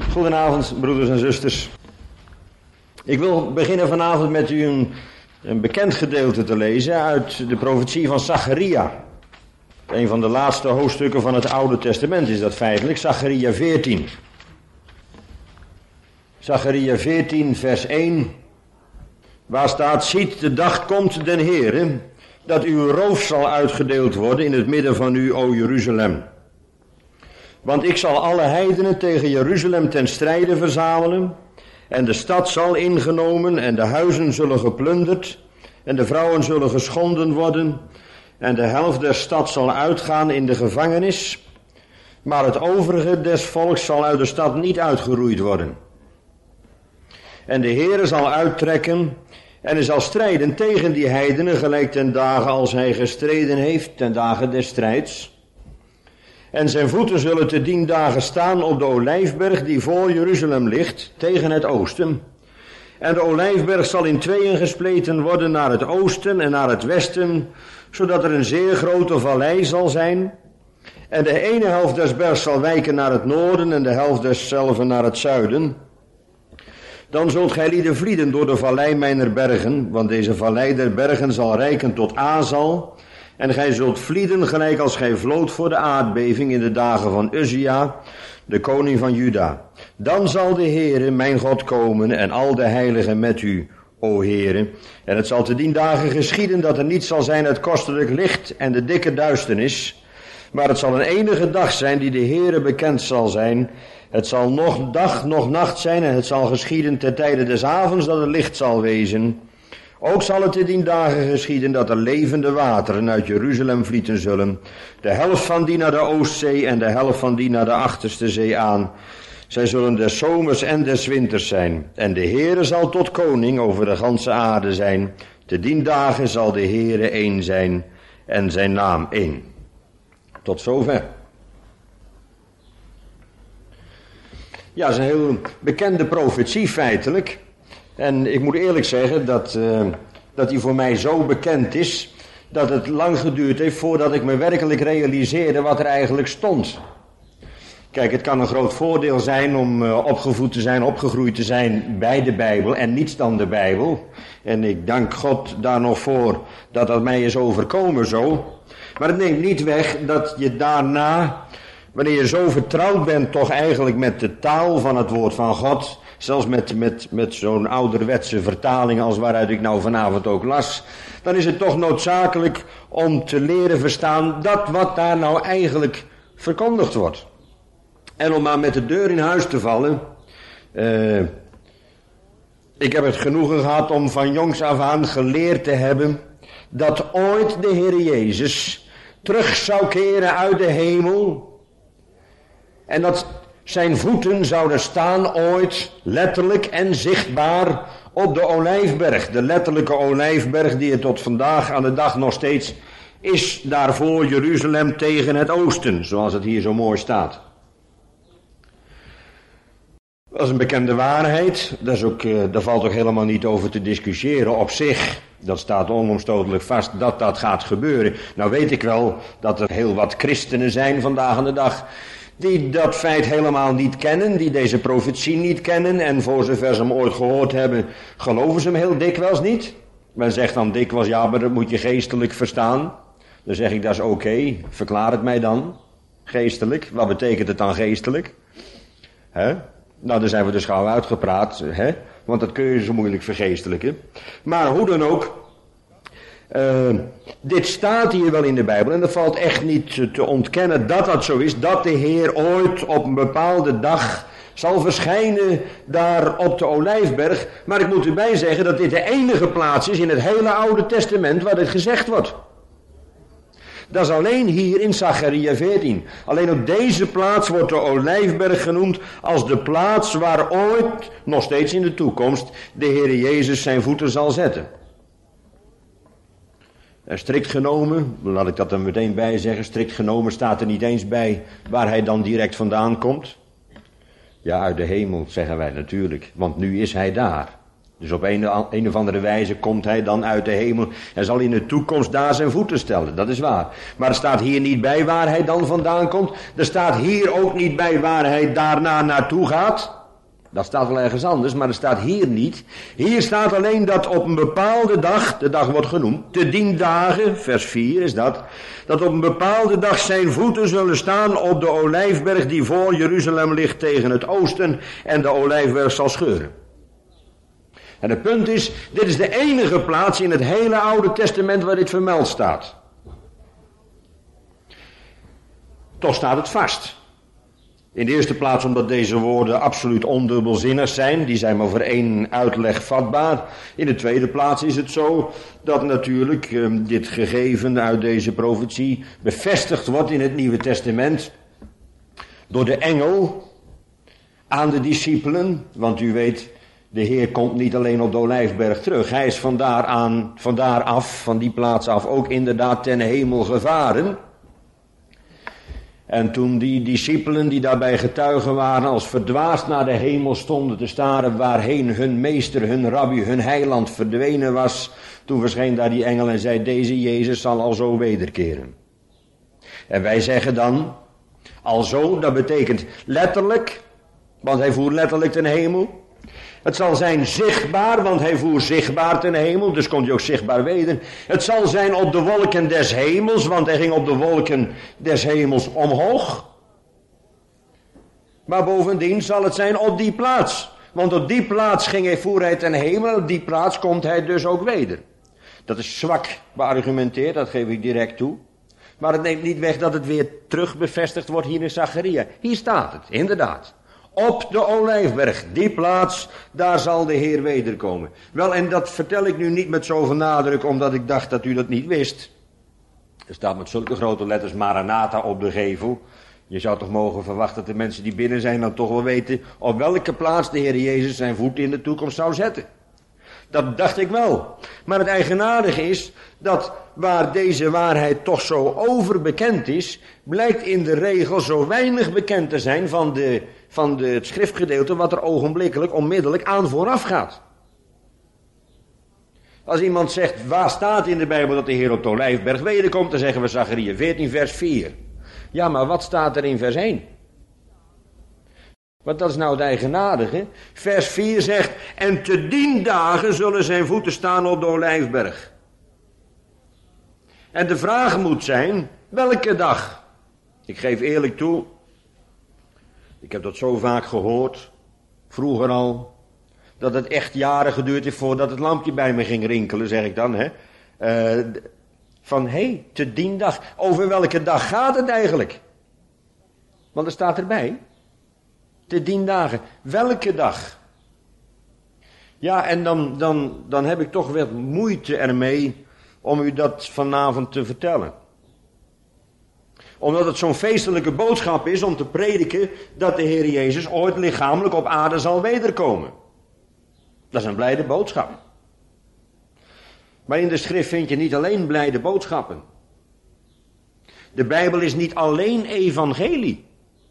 Goedenavond, broeders en zusters. Ik wil beginnen vanavond met u een bekend gedeelte te lezen uit de profetie van Zacharia. Een van de laatste hoofdstukken van het Oude Testament is dat feitelijk, Zacharia 14. Zacharia 14 vers 1, waar staat: ziet, de dag komt den Heere, dat uw roof zal uitgedeeld worden in het midden van u, o Jeruzalem. Want ik zal alle heidenen tegen Jeruzalem ten strijde verzamelen, en de stad zal ingenomen, en de huizen zullen geplunderd, en de vrouwen zullen geschonden worden, en de helft der stad zal uitgaan in de gevangenis, maar het overige des volks zal uit de stad niet uitgeroeid worden. En de Heere zal uittrekken, en hij zal strijden tegen die heidenen, gelijk ten dagen als hij gestreden heeft, ten dagen des strijds. En zijn voeten zullen te dien dagen staan op de olijfberg die voor Jeruzalem ligt, tegen het oosten. En de olijfberg zal in tweeën gespleten worden naar het oosten en naar het westen, zodat er een zeer grote vallei zal zijn. En de ene helft des bergs zal wijken naar het noorden en de helft deszelven naar het zuiden. Dan zult gij lieden vlieden door de vallei mijner bergen, want deze vallei der bergen zal reiken tot Azal. En gij zult vlieden gelijk als gij vlood voor de aardbeving in de dagen van Uzia, de koning van Juda. Dan zal de Heere, mijn God, komen en al de heiligen met u, o Heere. En het zal te dien dagen geschieden dat er niet zal zijn het kostelijk licht en de dikke duisternis. Maar het zal een enige dag zijn die de Heere bekend zal zijn. Het zal nog dag, nog nacht zijn en het zal geschieden ten tijde des avonds dat het licht zal wezen. Ook zal het in die dagen geschieden dat er levende wateren uit Jeruzalem vlieten zullen. De helft van die naar de Oostzee en de helft van die naar de achterste zee aan. Zij zullen des zomers en des winters zijn. En de Heere zal tot koning over de ganse aarde zijn. Te dien dagen zal de Heere één zijn en zijn naam één. Tot zover. Ja, dat is een heel bekende profetie feitelijk. En ik moet eerlijk zeggen dat die voor mij zo bekend is, dat het lang geduurd heeft voordat ik me werkelijk realiseerde wat er eigenlijk stond. Kijk, het kan een groot voordeel zijn om opgevoed te zijn, opgegroeid te zijn bij de Bijbel en niets dan de Bijbel. En ik dank God daar nog voor dat dat mij is overkomen zo. Maar het neemt niet weg dat je daarna, wanneer je zo vertrouwd bent toch eigenlijk met de taal van het woord van God, zelfs met zo'n ouderwetse vertaling als waaruit ik nou vanavond ook las, dan is het toch noodzakelijk om te leren verstaan dat wat daar nou eigenlijk verkondigd wordt. En om maar met de deur in huis te vallen, ik heb het genoegen gehad om van jongs af aan geleerd te hebben dat ooit de Heer Jezus terug zou keren uit de hemel en dat zijn voeten zouden staan ooit letterlijk en zichtbaar op de olijfberg. De letterlijke olijfberg die het tot vandaag aan de dag nog steeds is daarvoor Jeruzalem tegen het oosten, zoals het hier zo mooi staat. Dat is een bekende waarheid, daar valt ook helemaal niet over te discussiëren op zich. Dat staat onomstotelijk vast dat gaat gebeuren. Nou weet ik wel dat er heel wat christenen zijn vandaag aan de dag die dat feit helemaal niet kennen, die deze profetie niet kennen en voor zover ze hem ooit gehoord hebben, geloven ze hem heel dikwijls niet. Men zegt dan dikwijls, ja, maar dat moet je geestelijk verstaan. Dan zeg ik, dat is oké, verklaar het mij dan, geestelijk. Wat betekent het dan geestelijk? Nou, daar zijn we dus gauw uitgepraat, want dat kun je zo moeilijk vergeestelijken. Maar hoe dan ook, dit staat hier wel in de Bijbel en dat valt echt niet te ontkennen dat dat zo is, dat de Heer ooit op een bepaalde dag zal verschijnen daar op de Olijfberg. Maar ik moet erbij zeggen dat dit de enige plaats is in het hele Oude Testament waar dit gezegd wordt. Dat is alleen hier in Zacharia 14. Alleen op deze plaats wordt de Olijfberg genoemd als de plaats waar ooit, nog steeds in de toekomst, de Heer Jezus zijn voeten zal zetten. En strikt genomen, laat ik dat er meteen bij zeggen, strikt genomen staat er niet eens bij waar hij dan direct vandaan komt. Ja, uit de hemel zeggen wij natuurlijk, want nu is hij daar. Dus op een of andere wijze komt hij dan uit de hemel en zal in de toekomst daar zijn voeten stellen. Dat is waar. Maar er staat hier niet bij waar hij dan vandaan komt. Er staat hier ook niet bij waar hij daarna naartoe gaat. Dat staat wel ergens anders, maar dat staat hier niet. Hier staat alleen dat op een bepaalde dag, de dag wordt genoemd, te 10 dagen, vers 4 is dat op een bepaalde dag zijn voeten zullen staan op de olijfberg die voor Jeruzalem ligt tegen het oosten en de olijfberg zal scheuren. En het punt is, dit is de enige plaats in het hele Oude Testament waar dit vermeld staat. Toch staat het vast. In de eerste plaats omdat deze woorden absoluut ondubbelzinnig zijn. Die zijn maar voor één uitleg vatbaar. In de tweede plaats is het zo dat natuurlijk dit gegeven uit deze profetie bevestigd wordt in het Nieuwe Testament door de engel aan de discipelen. Want u weet, de Heer komt niet alleen op de Olijfberg terug. Hij is van die plaats af ook inderdaad ten hemel gevaren. En toen die discipelen die daarbij getuigen waren als verdwaasd naar de hemel stonden te staren waarheen hun meester, hun rabbi, hun heiland verdwenen was, toen verscheen daar die engel en zei, deze Jezus zal alzo wederkeren. En wij zeggen dan, alzo, dat betekent letterlijk, want hij voer letterlijk ten hemel. Het zal zijn zichtbaar, want hij voer zichtbaar ten hemel, dus komt hij ook zichtbaar weder. Het zal zijn op de wolken des hemels, want hij ging op de wolken des hemels omhoog. Maar bovendien zal het zijn op die plaats, want op die plaats voer hij ten hemel, op die plaats komt hij dus ook weder. Dat is zwak beargumenteerd, dat geef ik direct toe. Maar het neemt niet weg dat het weer terug bevestigd wordt hier in Zacharia. Hier staat het, inderdaad. Op de Olijfberg, die plaats, daar zal de Heer wederkomen. Wel, en dat vertel ik nu niet met zoveel nadruk, omdat ik dacht dat u dat niet wist. Er staat met zulke grote letters Maranatha op de gevel. Je zou toch mogen verwachten dat de mensen die binnen zijn dan toch wel weten op welke plaats de Heer Jezus zijn voet in de toekomst zou zetten. Dat dacht ik wel. Maar het eigenaardige is dat waar deze waarheid toch zo overbekend is, blijkt in de regel zo weinig bekend te zijn van het schriftgedeelte wat er ogenblikkelijk, onmiddellijk aan vooraf gaat. Als iemand zegt, waar staat in de Bijbel dat de Heer op de Olijfberg wederkomt, dan zeggen we Zacharia 14 vers 4. Ja, maar wat staat er in vers 1? Want dat is nou het eigenaardige. Vers 4 zegt, en te 10 dagen zullen zijn voeten staan op de Olijfberg. En de vraag moet zijn, welke dag? Ik geef eerlijk toe, ik heb dat zo vaak gehoord, vroeger al, dat het echt jaren geduurd heeft voordat het lampje bij me ging rinkelen, zeg ik dan. Te 10 dag, over welke dag gaat het eigenlijk? Want er staat erbij, te 10 dagen, welke dag? Ja, en dan heb ik toch weer moeite ermee om u dat vanavond te vertellen. Omdat het zo'n feestelijke boodschap is om te prediken dat de Heer Jezus ooit lichamelijk op aarde zal wederkomen. Dat is een blijde boodschap. Maar in de schrift vind je niet alleen blijde boodschappen. De Bijbel is niet alleen evangelie.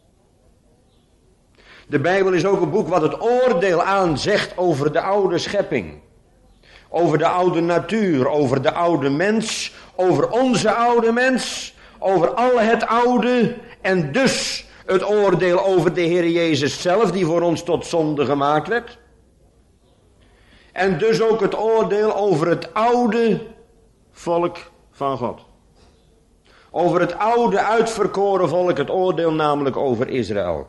De Bijbel is ook een boek wat het oordeel aanzegt over de oude schepping. Over de oude natuur, over de oude mens, over onze oude mens, over al het oude en dus het oordeel over de Heer Jezus zelf die voor ons tot zonde gemaakt werd. En dus ook het oordeel over het oude volk van God. Over het oude uitverkoren volk, het oordeel namelijk over Israël.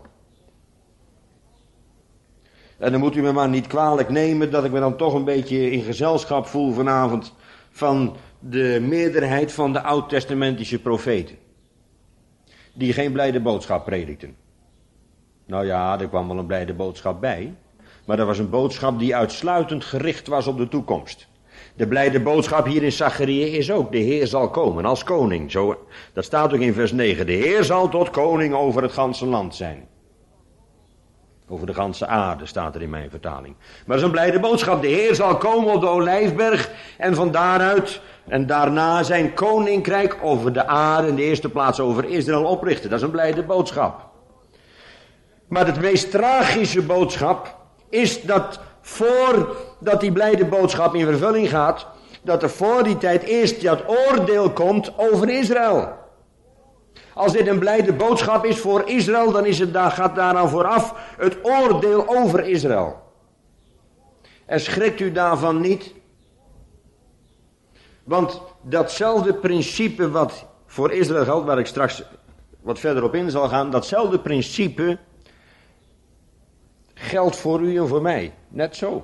En dan moet u me maar niet kwalijk nemen dat ik me dan toch een beetje in gezelschap voel vanavond van de meerderheid van de oud-testamentische profeten. Die geen blijde boodschap predikten. Nou ja, er kwam wel een blijde boodschap bij. Maar dat was een boodschap die uitsluitend gericht was op de toekomst. De blijde boodschap hier in Zacharia is ook, de Heer zal komen als koning. Zo, dat staat ook in vers 9. De Heer zal tot koning over het ganse land zijn. Over de ganse aarde staat er in mijn vertaling. Maar dat is een blijde boodschap. De Heer zal komen op de Olijfberg en van daaruit en daarna zijn koninkrijk over de aarde in de eerste plaats over Israël oprichten. Dat is een blijde boodschap. Maar de meest tragische boodschap is dat voordat die blijde boodschap in vervulling gaat, dat er voor die tijd eerst dat oordeel komt over Israël. Als dit een blijde boodschap is voor Israël, dan gaat daaraan vooraf het oordeel over Israël. En schrikt u daarvan niet? Want datzelfde principe wat voor Israël geldt, waar ik straks wat verder op in zal gaan, datzelfde principe geldt voor u en voor mij. Net zo.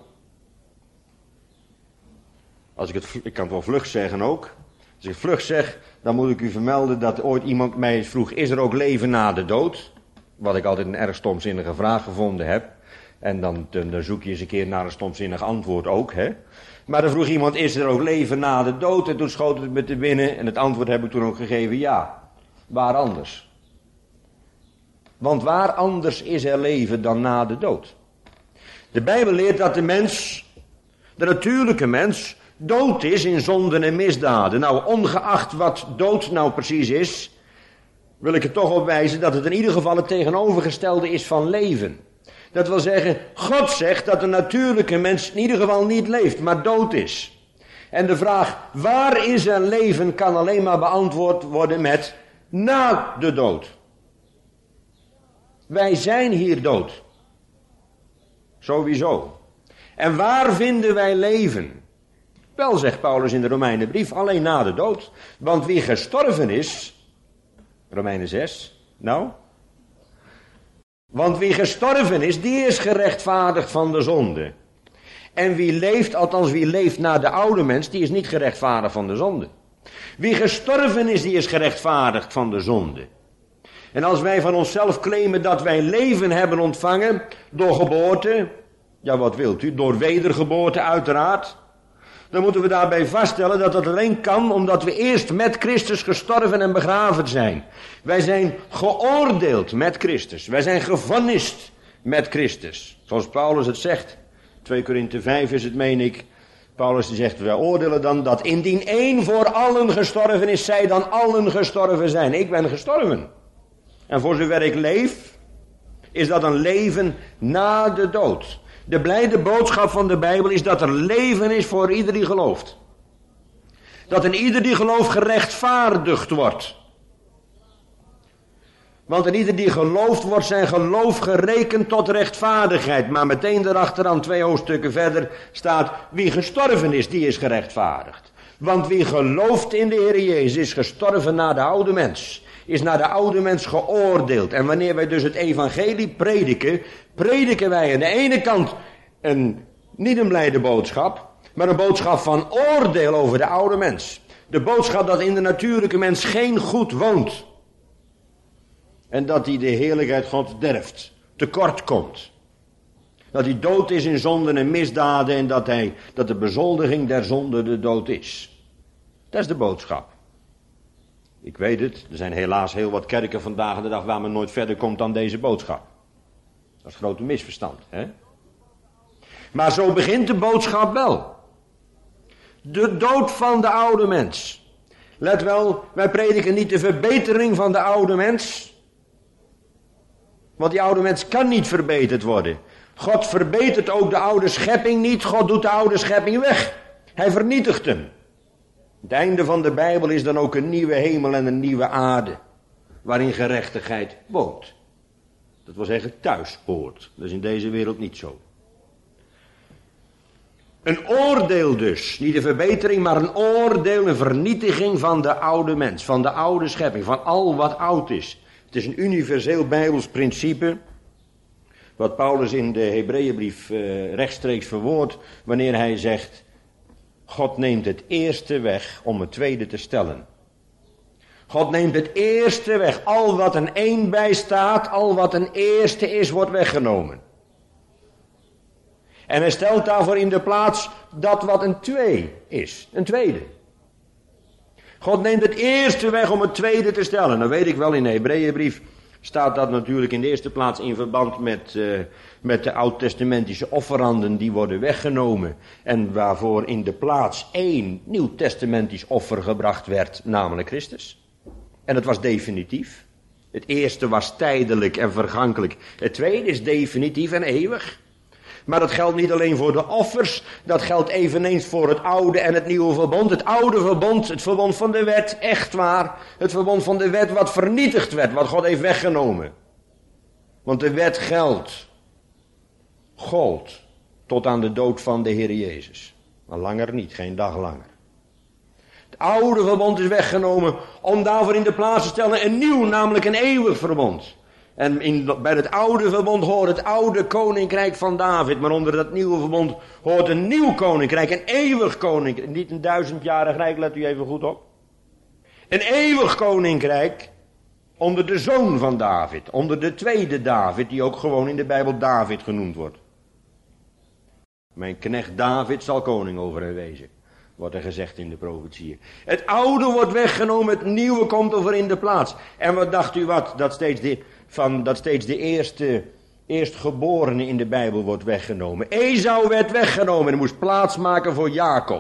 Ik kan het wel vlug zeggen ook. Als ik vlug zeg, dan moet ik u vermelden dat ooit iemand mij vroeg, is er ook leven na de dood? Wat ik altijd een erg stomzinnige vraag gevonden heb. En dan zoek je eens een keer naar een stomzinnig antwoord ook, hè. Maar dan vroeg iemand, is er ook leven na de dood? En toen schoot het me te binnen en het antwoord heb ik toen ook gegeven, ja. Waar anders? Want waar anders is er leven dan na de dood? De Bijbel leert dat de mens, de natuurlijke mens, dood is in zonden en misdaden. Nou, ongeacht wat dood nou precies is, wil ik er toch op wijzen dat het in ieder geval het tegenovergestelde is van leven. Dat wil zeggen, God zegt dat de natuurlijke mens in ieder geval niet leeft, maar dood is. En de vraag, waar is er leven, kan alleen maar beantwoord worden met na de dood. Wij zijn hier dood. Sowieso. En waar vinden wij leven? Wel, zegt Paulus in de Romeinenbrief, alleen na de dood. Want wie gestorven is, Romeinen 6, nou. Want wie gestorven is, die is gerechtvaardigd van de zonde. En wie leeft, althans wie leeft na de oude mens, die is niet gerechtvaardigd van de zonde. Wie gestorven is, die is gerechtvaardigd van de zonde. En als wij van onszelf claimen dat wij leven hebben ontvangen door geboorte, ja wat wilt u, door wedergeboorte uiteraard, dan moeten we daarbij vaststellen dat dat alleen kan omdat we eerst met Christus gestorven en begraven zijn. Wij zijn geoordeeld met Christus. Wij zijn gevonnist met Christus. Zoals Paulus het zegt. 2 Korinthe 5 is het, meen ik. Paulus die zegt, wij oordelen dan dat indien één voor allen gestorven is, zij dan allen gestorven zijn. Ik ben gestorven. En voor zover ik leef, is dat een leven na de dood. De blijde boodschap van de Bijbel is dat er leven is voor ieder die gelooft. Dat in ieder die gelooft gerechtvaardigd wordt. Want in ieder die gelooft wordt zijn geloof gerekend tot rechtvaardigheid. Maar meteen daarachteraan 2 hoofdstukken verder staat, wie gestorven is, die is gerechtvaardigd. Want wie gelooft in de Heer Jezus is gestorven naar de oude mens. Is naar de oude mens geoordeeld. En wanneer wij dus het evangelie prediken, prediken wij aan de ene kant niet een blijde boodschap, maar een boodschap van oordeel over de oude mens. De boodschap dat in de natuurlijke mens geen goed woont. En dat hij de heerlijkheid Gods derft, tekort komt. Dat hij dood is in zonden en misdaden en dat de bezoldiging der zonde de dood is. Dat is de boodschap. Ik weet het, er zijn helaas heel wat kerken vandaag de dag waar men nooit verder komt dan deze boodschap. Dat is een grote misverstand, hè? Maar zo begint de boodschap wel. De dood van de oude mens. Let wel, wij prediken niet de verbetering van de oude mens. Want die oude mens kan niet verbeterd worden. God verbetert ook de oude schepping niet. God doet de oude schepping weg. Hij vernietigt hem. Het einde van de Bijbel is dan ook een nieuwe hemel en een nieuwe aarde. Waarin gerechtigheid woont. Dat wil zeggen thuis hoort. Dat is in deze wereld niet zo. Een oordeel dus. Niet een verbetering, maar een oordeel, een vernietiging van de oude mens. Van de oude schepping. Van al wat oud is. Het is een universeel Bijbels principe. Wat Paulus in de Hebreeënbrief rechtstreeks verwoordt. Wanneer hij zegt, God neemt het eerste weg om het tweede te stellen. God neemt het eerste weg. Al wat een één bijstaat, al wat een eerste is, wordt weggenomen. En hij stelt daarvoor in de plaats dat wat een twee is. Een tweede. God neemt het eerste weg om het tweede te stellen. Dan weet ik wel, in de Hebreeënbrief staat dat natuurlijk in de eerste plaats in verband met de oud-testamentische offeranden die worden weggenomen. En waarvoor in de plaats 1 nieuw-testamentisch offer gebracht werd, namelijk Christus. En dat was definitief. Het eerste was tijdelijk en vergankelijk. Het tweede is definitief en eeuwig. Maar dat geldt niet alleen voor de offers, dat geldt eveneens voor het oude en het nieuwe verbond. Het oude verbond, het verbond van de wet, echt waar. Het verbond van de wet wat vernietigd werd, wat God heeft weggenomen. Want de wet gold, tot aan de dood van de Heer Jezus. Maar langer niet, geen dag langer. Het oude verbond is weggenomen om daarvoor in de plaats te stellen een nieuw, namelijk een eeuwig verbond. En bij het oude verbond hoort het oude koninkrijk van David. Maar onder dat nieuwe verbond hoort een nieuw koninkrijk. Een eeuwig koninkrijk. Niet een 1000-jarig rijk, let u even goed op. Een eeuwig koninkrijk onder de zoon van David. Onder de tweede David, die ook gewoon in de Bijbel David genoemd wordt. Mijn knecht David zal koning over hem wezen. Wordt er gezegd in de profetieën. Het oude wordt weggenomen, het nieuwe komt over in de plaats. En wat dacht u wat? Dat steeds de eerstgeborene in de Bijbel wordt weggenomen. Esau werd weggenomen en moest plaats maken voor Jacob.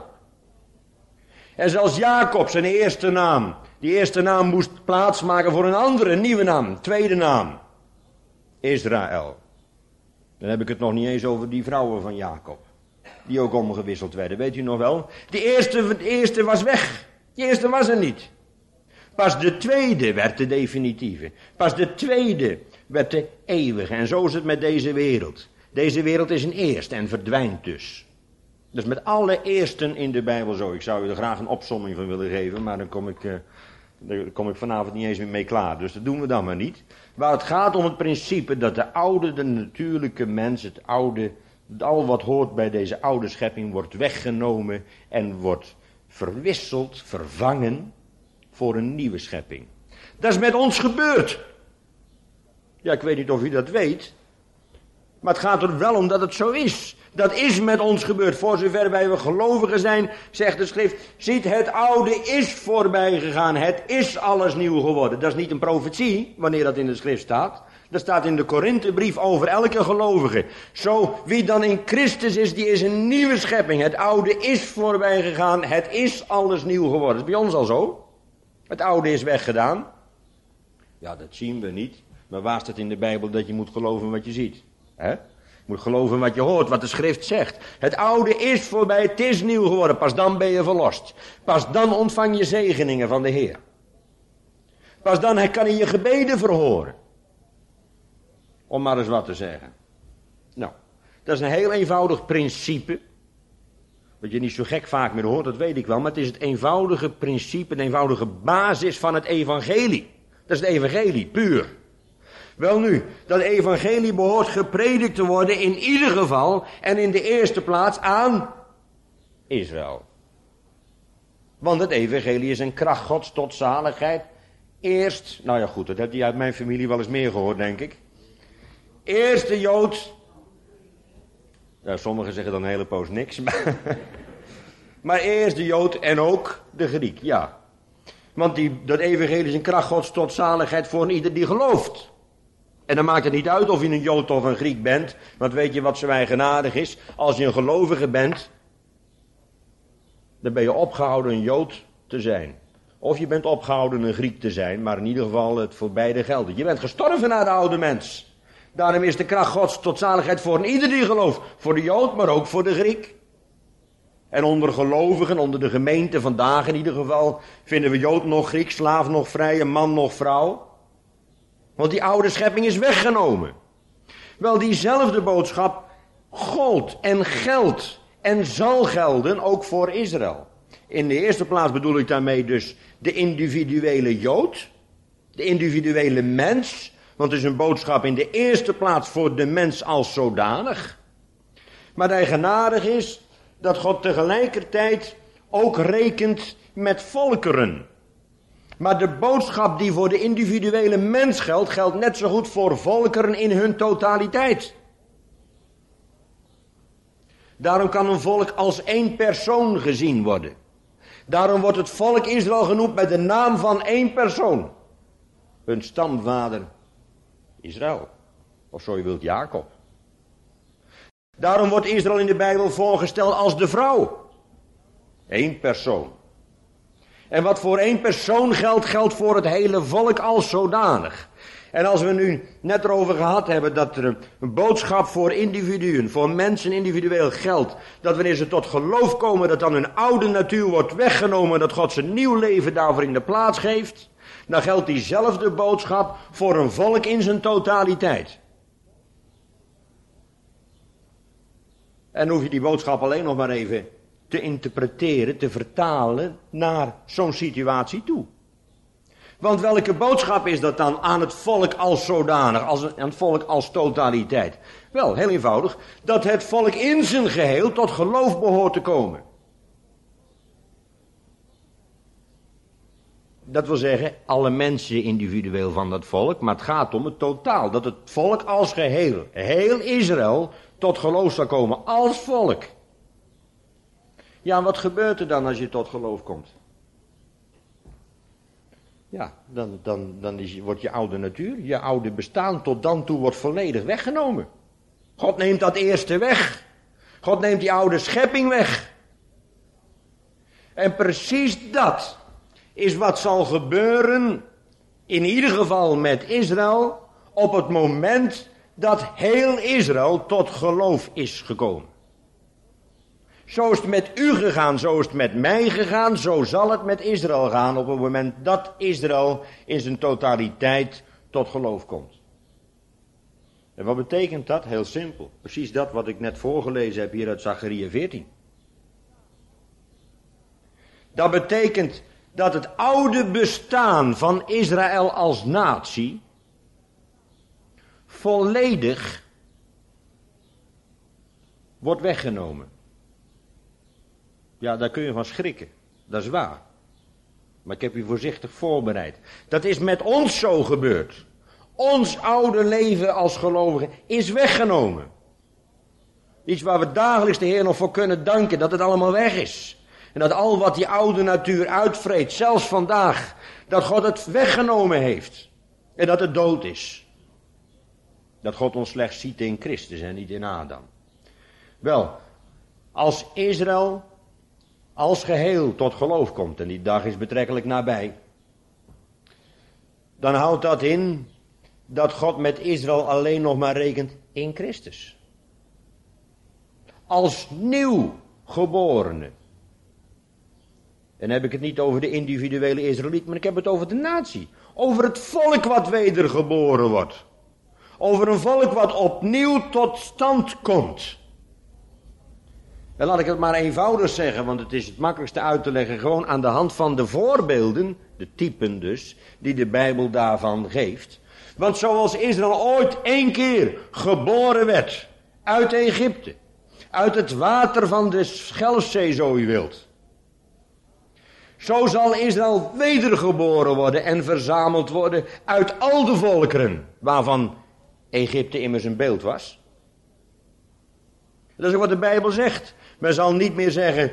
En zelfs Jacob, zijn eerste naam. Die eerste naam moest plaats maken voor een andere, nieuwe naam. Tweede naam. Israël. Dan heb ik het nog niet eens over die vrouwen van Jacob. Die ook omgewisseld werden, weet u nog wel? De eerste was weg. De eerste was er niet. Pas de tweede werd de definitieve. Pas de tweede werd de eeuwige. En zo is het met deze wereld. Deze wereld is een eerst en verdwijnt dus. Dus met alle eersten in de Bijbel zo. Ik zou u er graag een opsomming van willen geven, maar dan kom ik vanavond niet eens meer mee klaar. Dus dat doen we dan maar niet. Maar het gaat om het principe dat de natuurlijke mens, het oude, al wat hoort bij deze oude schepping, wordt weggenomen en wordt verwisseld, vervangen voor een nieuwe schepping. Dat is met ons gebeurd. Ja, ik weet niet of u dat weet, maar het gaat er wel om dat het zo is. Dat is met ons gebeurd. Voor zover wij we gelovigen zijn, zegt de schrift, ziet, het oude is voorbij gegaan. Het is alles nieuw geworden. Dat is niet een profetie, wanneer dat in de schrift staat. Dat staat in de Korinthebrief over elke gelovige. Zo, wie dan in Christus is, die is een nieuwe schepping. Het oude is voorbij gegaan. Het is alles nieuw geworden. Dat is bij ons al zo. Het oude is weggedaan. Ja, dat zien we niet. Maar waar staat in de Bijbel dat je moet geloven wat je ziet? Hè? Je moet geloven wat je hoort, wat de schrift zegt. Het oude is voorbij, het is nieuw geworden. Pas dan ben je verlost. Pas dan ontvang je zegeningen van de Heer. Pas dan kan hij je gebeden verhoren. Om maar eens wat te zeggen. Nou, dat is een heel eenvoudig principe. Wat je niet zo gek vaak meer hoort, dat weet ik wel. Maar het is het eenvoudige principe, de eenvoudige basis van het evangelie. Dat is het evangelie, puur. Welnu, dat evangelie behoort gepredikt te worden in ieder geval en in de eerste plaats aan Israël. Want het evangelie is een kracht Gods tot zaligheid. Eerst, nou ja goed, dat heb je uit mijn familie wel eens meer gehoord, denk ik. Eerst de Jood. Ja, sommigen zeggen dan een hele poos niks. Maar eerst de Jood en ook de Griek, ja. Want dat evangelie is een kracht Gods tot zaligheid voor ieder die gelooft. En dan maakt het niet uit of je een Jood of een Griek bent. Want weet je wat zo eigenaardig is? Als je een gelovige bent, dan ben je opgehouden een Jood te zijn. Of je bent opgehouden een Griek te zijn, maar in ieder geval het voor beide geldt. Je bent gestorven naar de oude mens. Daarom is de kracht Gods tot zaligheid voor ieder die gelooft. Voor de Jood, maar ook voor de Griek. En onder gelovigen, onder de gemeente vandaag in ieder geval, vinden we Jood nog Griek, slaaf nog vrij, man nog vrouw. Want die oude schepping is weggenomen. Wel, diezelfde boodschap gold en geldt en zal gelden ook voor Israël. In de eerste plaats bedoel ik daarmee dus de individuele Jood, de individuele mens. Want het is een boodschap in de eerste plaats voor de mens als zodanig. Maar dat eigenaardig is dat God tegelijkertijd ook rekent met volkeren. Maar de boodschap die voor de individuele mens geldt, geldt net zo goed voor volkeren in hun totaliteit. Daarom kan een volk als één persoon gezien worden. Daarom wordt het volk Israël genoemd met de naam van één persoon. Hun stamvader Israël. Of zo je wilt, Jacob. Daarom wordt Israël in de Bijbel voorgesteld als de vrouw. Eén persoon. En wat voor één persoon geldt, geldt voor het hele volk als zodanig. En als we nu net erover gehad hebben dat er een boodschap voor individuen, voor mensen individueel geldt, dat wanneer ze tot geloof komen, dat dan hun oude natuur wordt weggenomen, dat God zijn nieuw leven daarvoor in de plaats geeft, dan geldt diezelfde boodschap voor een volk in zijn totaliteit. En hoef je die boodschap alleen nog maar even te interpreteren, te vertalen naar zo'n situatie toe. Want welke boodschap is dat dan aan het volk als zodanig, aan het volk als totaliteit? Wel, heel eenvoudig, dat het volk in zijn geheel tot geloof behoort te komen. Dat wil zeggen, alle mensen individueel van dat volk, maar het gaat om het totaal. Dat het volk als geheel, heel Israël, tot geloof zal komen als volk. Ja, wat gebeurt er dan als je tot geloof komt? Ja, dan wordt je oude natuur, je oude bestaan tot dan toe wordt volledig weggenomen. God neemt dat eerste weg. God neemt die oude schepping weg. En precies dat is wat zal gebeuren, in ieder geval met Israël, op het moment dat heel Israël tot geloof is gekomen. Zo is het met u gegaan, zo is het met mij gegaan, zo zal het met Israël gaan op het moment dat Israël in zijn totaliteit tot geloof komt. En wat betekent dat? Heel simpel. Precies dat wat ik net voorgelezen heb hier uit Zacharia 14. Dat betekent dat het oude bestaan van Israël als natie volledig wordt weggenomen. Ja, daar kun je van schrikken. Dat is waar. Maar ik heb u voorzichtig voorbereid. Dat is met ons zo gebeurd. Ons oude leven als gelovigen is weggenomen. Iets waar we dagelijks de Heer nog voor kunnen danken, dat het allemaal weg is. En dat al wat die oude natuur uitvreet, zelfs vandaag, dat God het weggenomen heeft. En dat het dood is. Dat God ons slechts ziet in Christus en niet in Adam. Wel, als Israël als geheel tot geloof komt, en die dag is betrekkelijk nabij, dan houdt dat in dat God met Israël alleen nog maar rekent in Christus. Als nieuw geborene. En dan heb ik het niet over de individuele Israëliet, maar ik heb het over de natie. Over het volk wat wedergeboren wordt. Over een volk wat opnieuw tot stand komt. En laat ik het maar eenvoudig zeggen, want het is het makkelijkste uit te leggen gewoon aan de hand van de voorbeelden, de typen dus, die de Bijbel daarvan geeft. Want zoals Israël ooit 1 keer geboren werd uit Egypte, uit het water van de Schelfzee zo u wilt. Zo zal Israël wedergeboren worden en verzameld worden uit al de volkeren waarvan Egypte immers een beeld was. Dat is ook wat de Bijbel zegt. Men zal niet meer zeggen,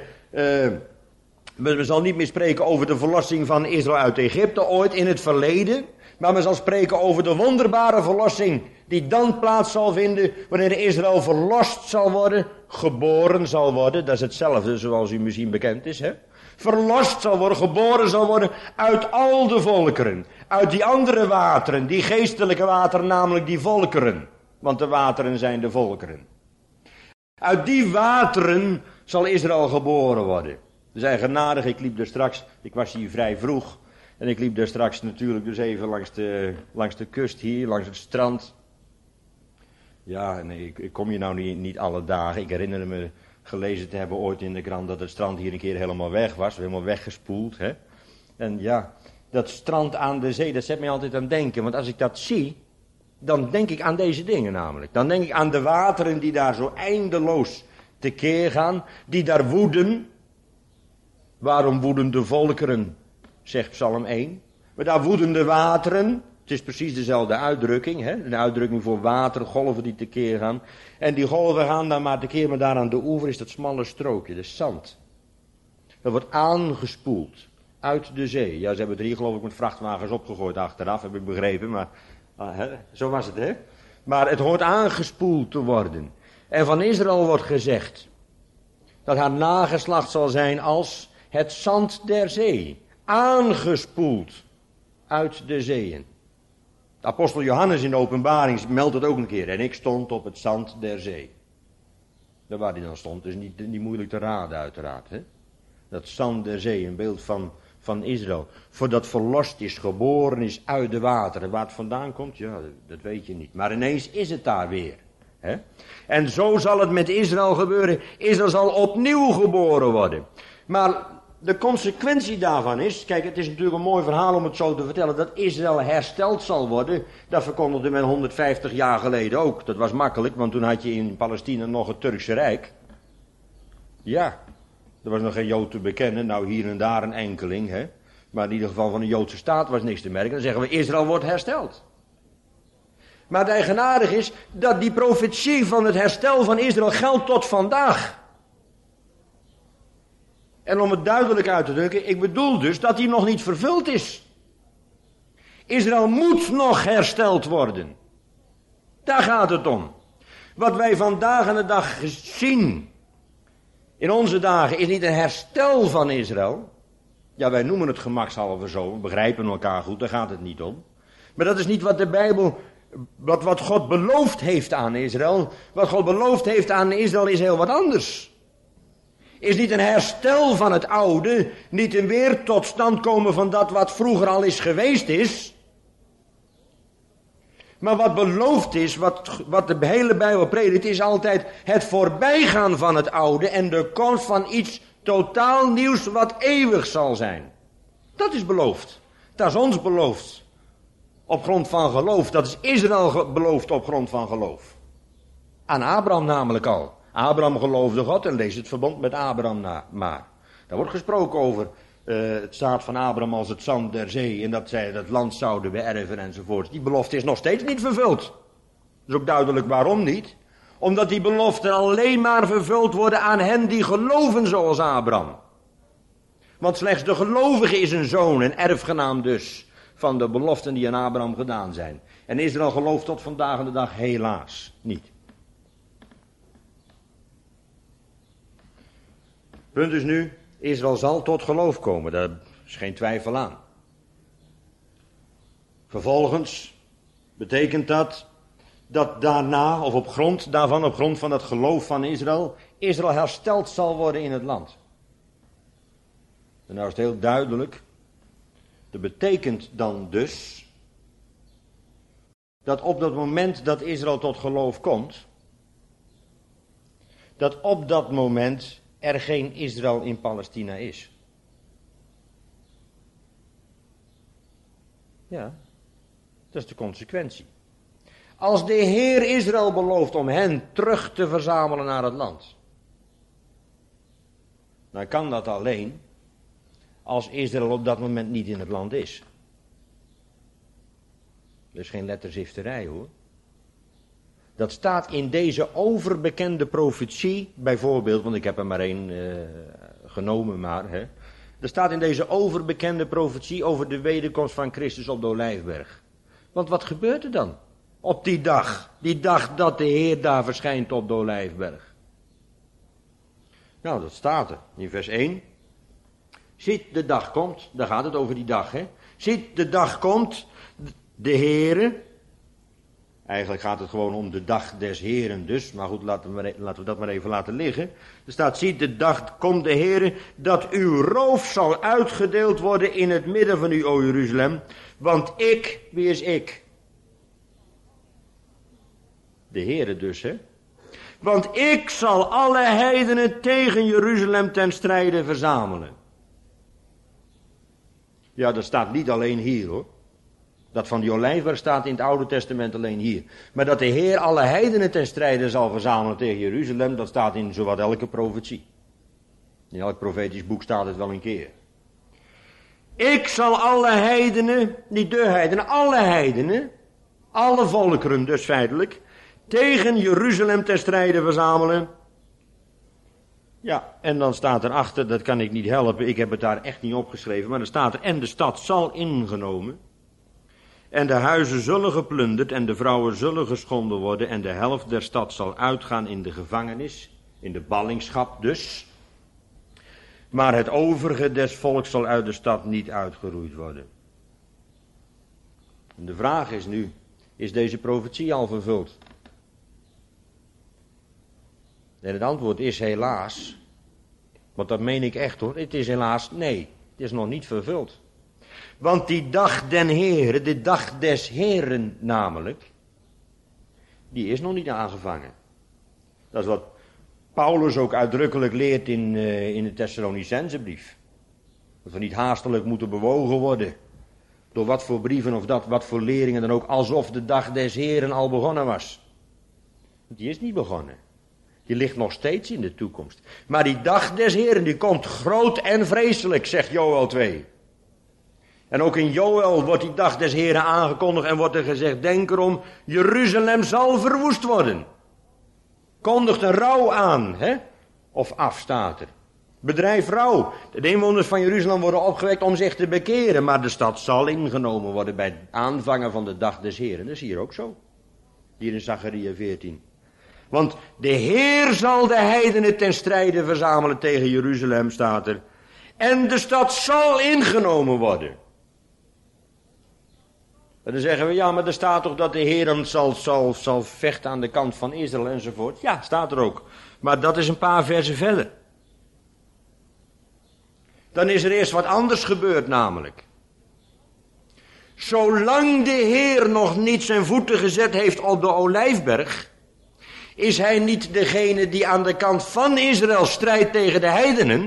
men zal niet meer spreken over de verlossing van Israël uit Egypte ooit in het verleden. Maar men zal spreken over de wonderbare verlossing die dan plaats zal vinden wanneer Israël verlost zal worden, geboren zal worden. Dat is hetzelfde zoals u misschien bekend is, hè. Verlost zal worden, geboren zal worden uit al de volkeren. Uit die andere wateren, die geestelijke wateren, namelijk die volkeren. Want de wateren zijn de volkeren. Uit die wateren zal Israël geboren worden. We zijn genadig, ik was hier vrij vroeg. En ik liep daar straks natuurlijk dus even langs de kust hier, langs het strand. Ja, nee, ik kom hier nou niet alle dagen. Ik herinner me gelezen te hebben ooit in de krant dat het strand hier een keer helemaal weg was. Helemaal weggespoeld, hè. En ja, dat strand aan de zee, dat zet mij altijd aan het denken. Want als ik dat zie, dan denk ik aan deze dingen namelijk. Dan denk ik aan de wateren die daar zo eindeloos tekeer gaan. Die daar woeden. Waarom woeden de volkeren, zegt Psalm 1. Maar daar woeden de wateren. Het is precies dezelfde uitdrukking. Hè? Een uitdrukking voor water, golven die tekeer gaan. En die golven gaan dan maar tekeer. Maar daar aan de oever is dat smalle strookje, de zand. Dat wordt aangespoeld uit de zee. Ja, ze hebben het hier geloof ik met vrachtwagens opgegooid achteraf, heb ik begrepen. Maar zo was het, hè. Maar het hoort aangespoeld te worden. En van Israël wordt gezegd dat haar nageslacht zal zijn als het zand der zee. Aangespoeld uit de zeeën. De apostel Johannes in de openbaring meldt het ook een keer. En ik stond op het zand der zee. Daar waar hij dan stond, is niet moeilijk te raden uiteraard. Hè? Dat zand der zee, een beeld van Israël. Voordat verlost is, geboren is uit de wateren. Waar het vandaan komt, ja, dat weet je niet. Maar ineens is het daar weer. Hè? En zo zal het met Israël gebeuren. Israël zal opnieuw geboren worden. Maar de consequentie daarvan is, kijk, het is natuurlijk een mooi verhaal om het zo te vertellen, dat Israël hersteld zal worden. Dat verkondigde men 150 jaar geleden ook. Dat was makkelijk, want toen had je in Palestina nog het Turkse Rijk. Ja, er was nog geen Jood te bekennen, nou hier en daar een enkeling, hè. Maar in ieder geval van de Joodse staat was niks te merken. Dan zeggen we, Israël wordt hersteld. Maar het eigenaardig is dat die profetie van het herstel van Israël geldt tot vandaag. En om het duidelijk uit te drukken, ik bedoel dus dat die nog niet vervuld is. Israël moet nog hersteld worden. Daar gaat het om. Wat wij vandaag aan de dag zien, in onze dagen, is niet een herstel van Israël. Ja, wij noemen het gemakshalve zo, we begrijpen elkaar goed, daar gaat het niet om. Maar dat is niet wat de Bijbel, wat God beloofd heeft aan Israël. Wat God beloofd heeft aan Israël is heel wat anders. Is niet een herstel van het oude, niet een weer tot stand komen van dat wat vroeger al is geweest is. Maar wat beloofd is, wat de hele Bijbel predikt, is altijd het voorbijgaan van het oude en de komst van iets totaal nieuws wat eeuwig zal zijn. Dat is beloofd. Dat is ons beloofd. Op grond van geloof. Dat is Israël beloofd op grond van geloof. Aan Abraham namelijk al. Abraham geloofde God en lees het verbond met Abraham maar. Daar wordt gesproken over het zaad van Abraham als het zand der zee. En dat zij dat land zouden beërven enzovoort. Die belofte is nog steeds niet vervuld. Dat is ook duidelijk waarom niet. Omdat die beloften alleen maar vervuld worden aan hen die geloven zoals Abraham. Want slechts de gelovige is een zoon en erfgenaam dus van de beloften die aan Abraham gedaan zijn. En Israël gelooft tot vandaag aan de dag helaas niet. Punt is nu, Israël zal tot geloof komen, daar is geen twijfel aan. Vervolgens betekent dat daarna, of op grond daarvan, op grond van dat geloof van Israël hersteld zal worden in het land. En nou is het heel duidelijk, dat betekent dan dus, dat op dat moment dat Israël tot geloof komt, dat op dat moment er geen Israël in Palestina is. Ja, dat is de consequentie. Als de Heer Israël belooft om hen terug te verzamelen naar het land, dan kan dat alleen als Israël op dat moment niet in het land is. Dat is geen letterzifterij hoor. Dat staat in deze overbekende profetie, bijvoorbeeld, want ik heb er maar één genomen maar. Hè. Er staat in deze overbekende profetie over de wederkomst van Christus op de Olijfberg. Want wat gebeurt er dan op die dag dat de Heer daar verschijnt op de Olijfberg? Nou, dat staat er in vers 1. Ziet, de dag komt, daar gaat het over die dag, hè. Ziet, de dag komt, de Heere. Eigenlijk gaat het gewoon om de dag des Heren dus. Maar goed, laten we dat maar even laten liggen. Er staat, ziet, de dag komt de Heere, dat uw roof zal uitgedeeld worden in het midden van u, o Jeruzalem. Want ik, wie is ik? De Heere dus, hè. Want ik zal alle heidenen tegen Jeruzalem ten strijde verzamelen. Ja, dat staat niet alleen hier hoor. Dat van die Olijfberg staat in het Oude Testament alleen hier. Maar dat de Heer alle heidenen ten strijde zal verzamelen tegen Jeruzalem, dat staat in zowat elke profetie. In elk profetisch boek staat het wel een keer. Ik zal alle heidenen, niet de heidenen, alle heidenen, alle volkeren dus feitelijk, tegen Jeruzalem ten strijde verzamelen. Ja, en dan staat erachter, dat kan ik niet helpen, ik heb het daar echt niet opgeschreven, maar er staat er, en de stad zal ingenomen. En de huizen zullen geplunderd en de vrouwen zullen geschonden worden en de helft der stad zal uitgaan in de gevangenis, in de ballingschap dus. Maar het overige des volks zal uit de stad niet uitgeroeid worden. En de vraag is nu, is deze profetie al vervuld? En het antwoord is helaas, want dat meen ik echt hoor, het is helaas nee, het is nog niet vervuld. Want die dag den Heere, de dag des Heeren namelijk, die is nog niet aangevangen. Dat is wat Paulus ook uitdrukkelijk leert in de Thessalonicensebrief. Dat we niet haastelijk moeten bewogen worden door wat voor brieven of wat voor leringen dan ook, alsof de dag des Heeren al begonnen was. Die is niet begonnen. Die ligt nog steeds in de toekomst. Maar die dag des Heeren, die komt groot en vreselijk, zegt Joël 2. En ook in Joël wordt die dag des Heeren aangekondigd en wordt er gezegd, denk erom, Jeruzalem zal verwoest worden. Kondigt een rouw aan, hè? Of af, staat er. Bedrijf rouw. De inwoners van Jeruzalem worden opgewekt om zich te bekeren, maar de stad zal ingenomen worden bij het aanvangen van de dag des Heeren. Dat is hier ook zo. Hier in Zacharia 14. Want de Heer zal de heidenen ten strijde verzamelen tegen Jeruzalem, staat er. En de stad zal ingenomen worden. En dan zeggen we, ja, maar er staat toch dat de Heer dan zal vechten aan de kant van Israël enzovoort. Ja, staat er ook. Maar dat is een paar versen verder. Dan is er eerst wat anders gebeurd namelijk. Zolang de Heer nog niet zijn voeten gezet heeft op de Olijfberg, is hij niet degene die aan de kant van Israël strijdt tegen de heidenen.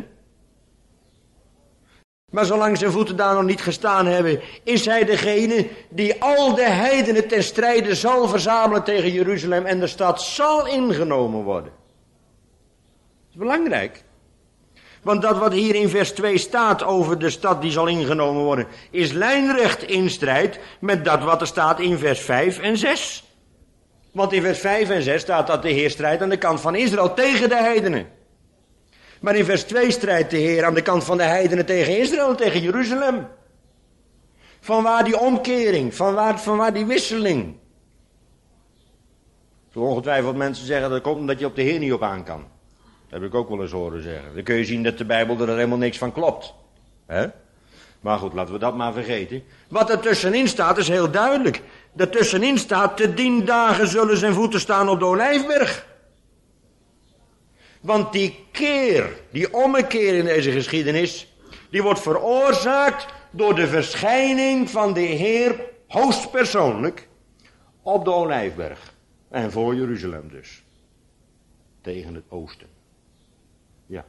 Maar zolang zijn voeten daar nog niet gestaan hebben, is hij degene die al de heidenen ten strijde zal verzamelen tegen Jeruzalem en de stad zal ingenomen worden. Dat is belangrijk. Want dat wat hier in vers 2 staat over de stad die zal ingenomen worden, is lijnrecht in strijd met dat wat er staat in vers 5 en 6. Want in vers 5 en 6 staat dat de Heer strijdt aan de kant van Israël tegen de heidenen. Maar in vers 2 strijdt de Heer aan de kant van de heidenen tegen Israël, tegen Jeruzalem. Vanwaar die omkering, vanwaar die wisseling. Zo ongetwijfeld mensen zeggen dat komt omdat je op de Heer niet op aan kan. Dat heb ik ook wel eens horen zeggen. Dan kun je zien dat de Bijbel er helemaal niks van klopt. Hè? Maar goed, laten we dat maar vergeten. Wat er tussenin staat is heel duidelijk. Daartussenin staat, te 10 dagen zullen zijn voeten staan op de Olijfberg. Want die keer, die ommekeer in deze geschiedenis, die wordt veroorzaakt door de verschijning van de Heer hoogstpersoonlijk op de Olijfberg. En voor Jeruzalem dus. Tegen het oosten. Ja.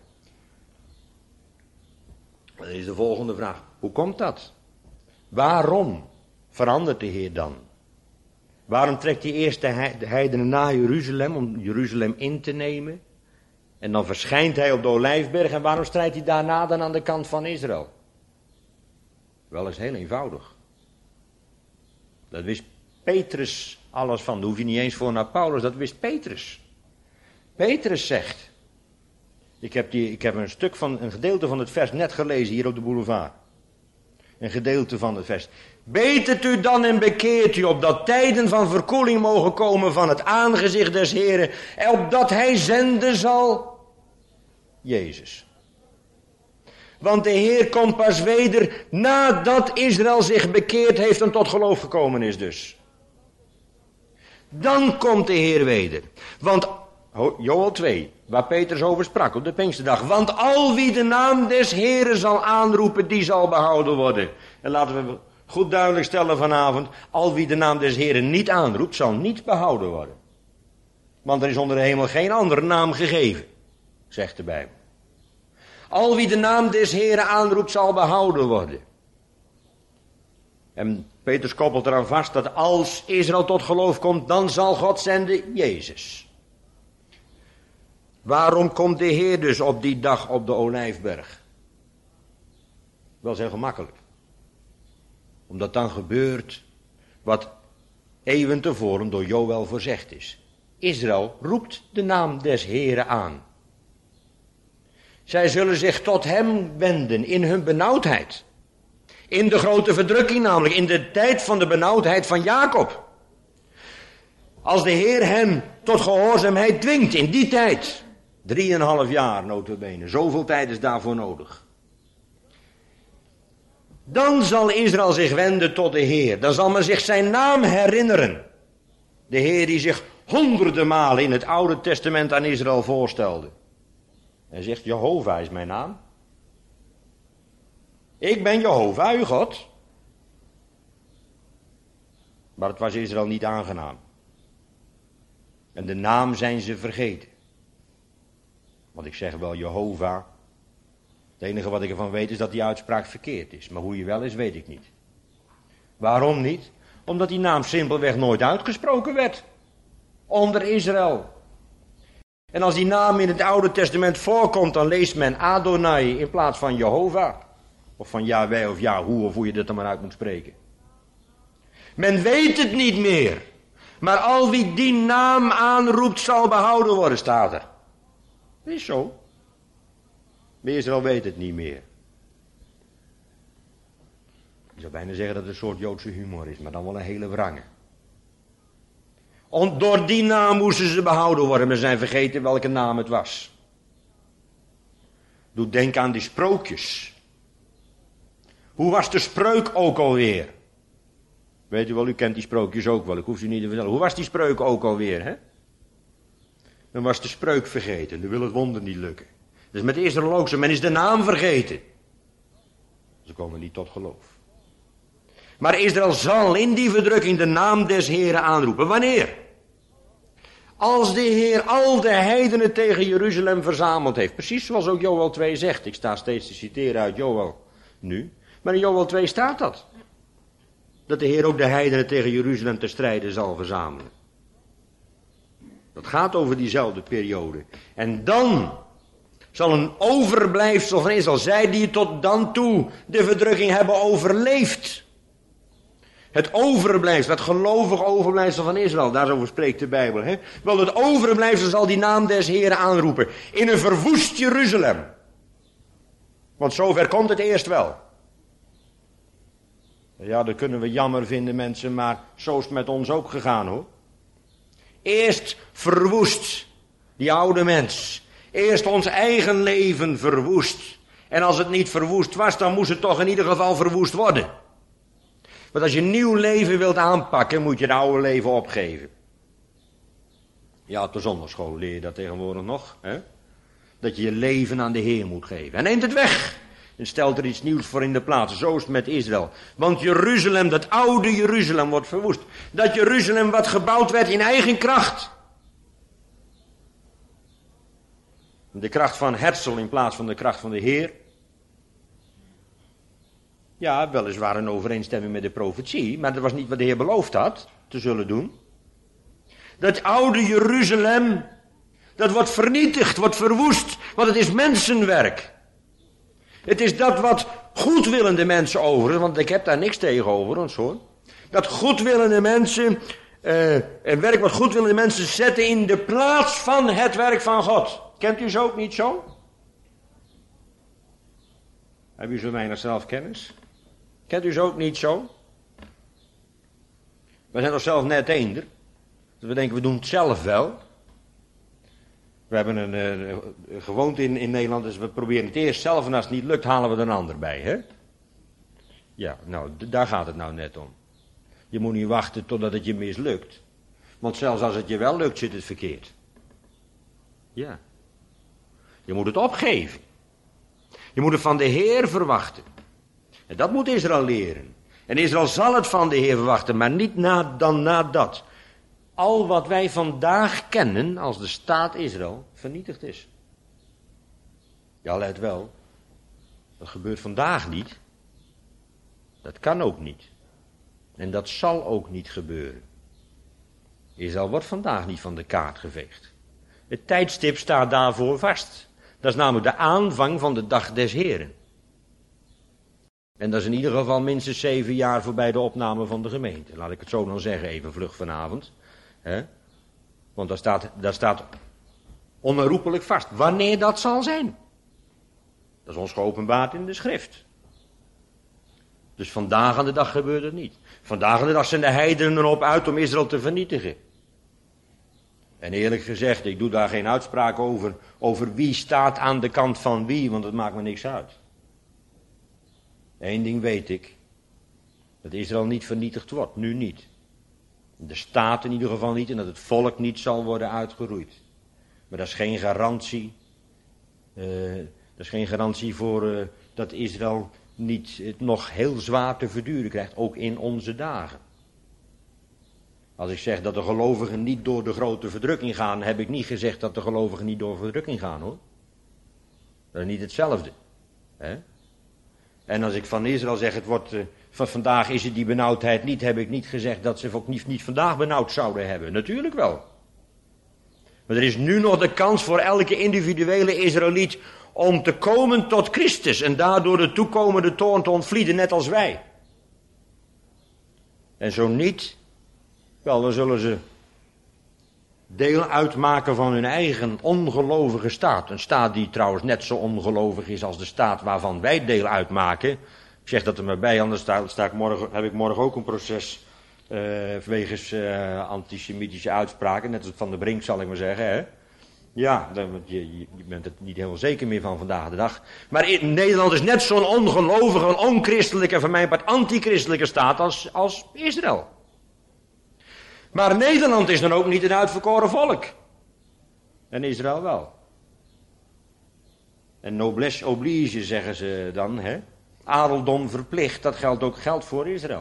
Dan is de volgende vraag. Hoe komt dat? Waarom verandert de Heer dan? Waarom trekt hij eerst de heidenen naar Jeruzalem om Jeruzalem in te nemen? En dan verschijnt hij op de Olijfberg en waarom strijdt hij daarna dan aan de kant van Israël? Wel eens heel eenvoudig. Dat wist Petrus alles van. Daar hoef je niet eens voor naar Paulus, dat wist Petrus. Petrus zegt, ik heb een gedeelte van het vers net gelezen hier op de boulevard. Een gedeelte van het vers. Betert u dan en bekeert u, opdat tijden van verkoeling mogen komen van het aangezicht des Heren, en opdat hij zenden zal Jezus. Want de Heer komt pas weder nadat Israël zich bekeerd heeft en tot geloof gekomen is dus. Dan komt de Heer weder. Want Joël 2, waar Petrus over sprak op de Pinksterdag. Want al wie de naam des Heren zal aanroepen, die zal behouden worden. En laten we goed duidelijk stellen vanavond, al wie de naam des Heren niet aanroept, zal niet behouden worden. Want er is onder de hemel geen andere naam gegeven, zegt de Bijbel. Al wie de naam des Heren aanroept, zal behouden worden. En Petrus koppelt eraan vast dat als Israël tot geloof komt, dan zal God zenden Jezus. Waarom komt de Heer dus op die dag op de Olijfberg? Wel is heel gemakkelijk. Omdat dan gebeurt wat eeuwen tevoren door Joël voorzegd is. Israël roept de naam des Heren aan. Zij zullen zich tot hem wenden in hun benauwdheid. In de grote verdrukking namelijk, in de tijd van de benauwdheid van Jacob. Als de Heer hem tot gehoorzaamheid dwingt in die tijd. 3,5 jaar nota bene, zoveel tijd is daarvoor nodig. Dan zal Israël zich wenden tot de Heer. Dan zal men zich zijn naam herinneren. De Heer die zich honderden malen in het Oude Testament aan Israël voorstelde. Hij zegt, Jehovah is mijn naam. Ik ben Jehovah, uw God. Maar het was Israël niet aangenaam. En de naam zijn ze vergeten. Want ik zeg wel Jehovah. Het enige wat ik ervan weet is dat die uitspraak verkeerd is. Maar hoe je wel is, weet ik niet. Waarom niet? Omdat die naam simpelweg nooit uitgesproken werd. Onder Israël. En als die naam in het Oude Testament voorkomt, dan leest men Adonai in plaats van Jehovah. Of van Yahweh of Yahoo, of hoe je dat dan maar uit moet spreken. Men weet het niet meer. Maar al wie die naam aanroept zal behouden worden, staat er. Dat is zo. Maar Israël weet het niet meer. Ik zou bijna zeggen dat het een soort Joodse humor is, maar dan wel een hele wrange. Door die naam moesten ze behouden worden, maar ze zijn vergeten welke naam het was. Doe denken aan die sprookjes. Hoe was de spreuk ook alweer? Weet u wel, u kent die sprookjes ook wel, ik hoef u niet te vertellen. Hoe was die spreuk ook alweer, hè? Dan was de spreuk vergeten, dan wil het wonder niet lukken. Dus met Israël ook zo, men is de naam vergeten. Ze komen niet tot geloof. Maar Israël zal in die verdrukking de naam des Heren aanroepen. Wanneer? Als de Heer al de heidenen tegen Jeruzalem verzameld heeft. Precies zoals ook Joël 2 zegt. Ik sta steeds te citeren uit Joël nu. Maar in Joël 2 staat dat. Dat de Heer ook de heidenen tegen Jeruzalem te strijden zal verzamelen. Dat gaat over diezelfde periode. En dan zal een overblijfsel van Israël, zij die tot dan toe de verdrukking hebben overleefd. Het overblijfsel, het gelovig overblijfsel van Israël, daarover spreekt de Bijbel. Hè? Wel, het overblijfsel zal die naam des Heren aanroepen. In een verwoest Jeruzalem. Want zover komt het eerst wel. Ja, dat kunnen we jammer vinden, mensen, maar zo is het met ons ook gegaan, hoor. Eerst verwoest, die oude mens. Eerst ons eigen leven verwoest. En als het niet verwoest was, dan moest het toch in ieder geval verwoest worden. Want als je een nieuw leven wilt aanpakken, moet je het oude leven opgeven. Ja, op de zondagschool leer je dat tegenwoordig nog. Hè? Dat je je leven aan de Heer moet geven. En neemt het weg. En stelt er iets nieuws voor in de plaats. Zo is het met Israël. Want Jeruzalem, dat oude Jeruzalem, wordt verwoest. Dat Jeruzalem wat gebouwd werd in eigen kracht. De kracht van Herzl in plaats van de kracht van de Heer. Ja, weliswaar in overeenstemming met de profetie, maar dat was niet wat de Heer beloofd had te zullen doen. Dat oude Jeruzalem, dat wordt vernietigd, wordt verwoest, want het is mensenwerk. Het is dat wat goedwillende mensen overigens, want ik heb daar niks tegenover, ons hoor. Dat goedwillende mensen, een werk wat goedwillende mensen zetten in de plaats van het werk van God. Kent u ze ook niet zo? Heb u zo weinig zelfkennis? Kent u ze ook niet zo? We zijn toch zelf net eender. Dus we denken, we doen het zelf wel. We hebben een gewoonte in Nederland, dus we proberen het eerst zelf en als het niet lukt, halen we er een ander bij, hè? Ja, nou, daar gaat het nou net om. Je moet niet wachten totdat het je mislukt. Want zelfs als het je wel lukt, zit het verkeerd. Ja. Je moet het opgeven. Je moet het van de Heer verwachten. En dat moet Israël leren. En Israël zal het van de Heer verwachten, maar niet dan na dat. Al wat wij vandaag kennen als de staat Israël vernietigd is. Ja, let wel. Dat gebeurt vandaag niet. Dat kan ook niet. En dat zal ook niet gebeuren. Israël wordt vandaag niet van de kaart geveegd. Het tijdstip staat daarvoor vast. Dat is namelijk de aanvang van de dag des Heren. En dat is in ieder geval minstens 7 jaar voorbij de opname van de gemeente. Laat ik het zo dan zeggen, even vlug vanavond. Want daar staat onherroepelijk vast wanneer dat zal zijn. Dat is ons geopenbaard in de schrift. Dus vandaag aan de dag gebeurt het niet. Vandaag aan de dag zijn de heidenen erop uit om Israël te vernietigen. En eerlijk gezegd, ik doe daar geen uitspraak over wie staat aan de kant van wie, want dat maakt me niks uit. Eén ding weet ik. Dat Israël niet vernietigd wordt, nu niet. De staat in ieder geval niet en dat het volk niet zal worden uitgeroeid. Maar dat is geen garantie. Dat is geen garantie voor dat Israël niet het nog heel zwaar te verduren krijgt, ook in onze dagen. Als ik zeg dat de gelovigen niet door de grote verdrukking gaan, heb ik niet gezegd dat de gelovigen niet door verdrukking gaan, hoor. Dat is niet hetzelfde. Hè? En als ik van Israël zeg, het wordt, van vandaag is het die benauwdheid niet, heb ik niet gezegd dat ze ook niet vandaag benauwd zouden hebben. Natuurlijk wel. Maar er is nu nog de kans voor elke individuele Israëliet om te komen tot Christus en daardoor de toekomende toorn te ontvlieden, net als wij. En zo niet, wel, dan zullen ze deel uitmaken van hun eigen ongelovige staat. Een staat die trouwens net zo ongelovig is als de staat waarvan wij deel uitmaken. Ik zeg dat er maar bij, anders heb ik morgen ook een proces wegens antisemitische uitspraken. Net als Van der Brink, zal ik maar zeggen. Hè? Ja, je bent het niet helemaal zeker meer van vandaag de dag. Maar Nederland is net zo'n ongelovige, een onchristelijke, van mijn part antichristelijke staat als Israël. Maar Nederland is dan ook niet een uitverkoren volk. En Israël wel. En noblesse oblige, zeggen ze dan, hè. Adeldom verplicht, dat geldt voor Israël.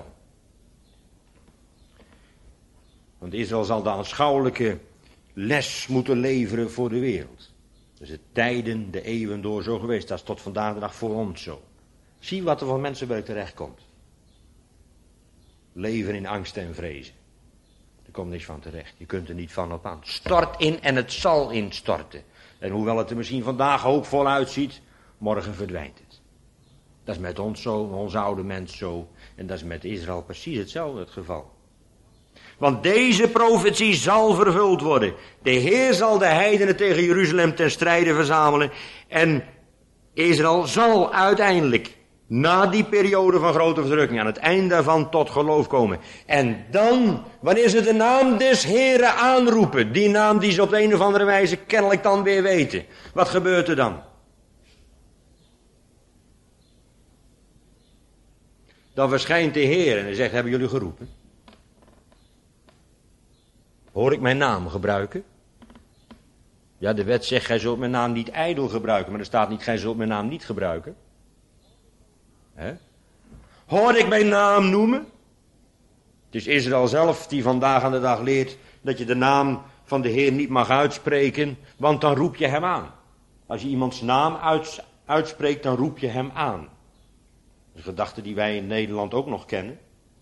Want Israël zal de aanschouwelijke les moeten leveren voor de wereld. Dus de tijden, de eeuwen door zo geweest. Dat is tot vandaag de dag voor ons zo. Zie wat er van mensenwerk terechtkomt. Leven in angst en vrezen. Er komt niks van terecht. Je kunt er niet van op aan. Stort in en het zal instorten. En hoewel het er misschien vandaag hoopvol uitziet, morgen verdwijnt het. Dat is met ons zo, met onze oude mens zo. En dat is met Israël precies hetzelfde het geval. Want deze profetie zal vervuld worden. De Heer zal de heidenen tegen Jeruzalem ten strijde verzamelen. En Israël zal uiteindelijk, na die periode van grote verdrukking, aan het eind daarvan tot geloof komen. En dan, wanneer ze de naam des Heeren aanroepen, die naam die ze op de een of andere wijze kennelijk dan weer weten. Wat gebeurt er dan? Dan verschijnt de Heer en hij zegt, hebben jullie geroepen? Hoor ik mijn naam gebruiken? Ja, de wet zegt, gij zult mijn naam niet ijdel gebruiken, maar er staat niet, gij zult mijn naam niet gebruiken. He? Hoor ik mijn naam noemen? Het is Israël zelf die vandaag aan de dag leert dat je de naam van de Heer niet mag uitspreken, want dan roep je hem aan. Als je iemands naam uitspreekt, dan roep je hem aan. Dat is een gedachte die wij in Nederland ook nog kennen.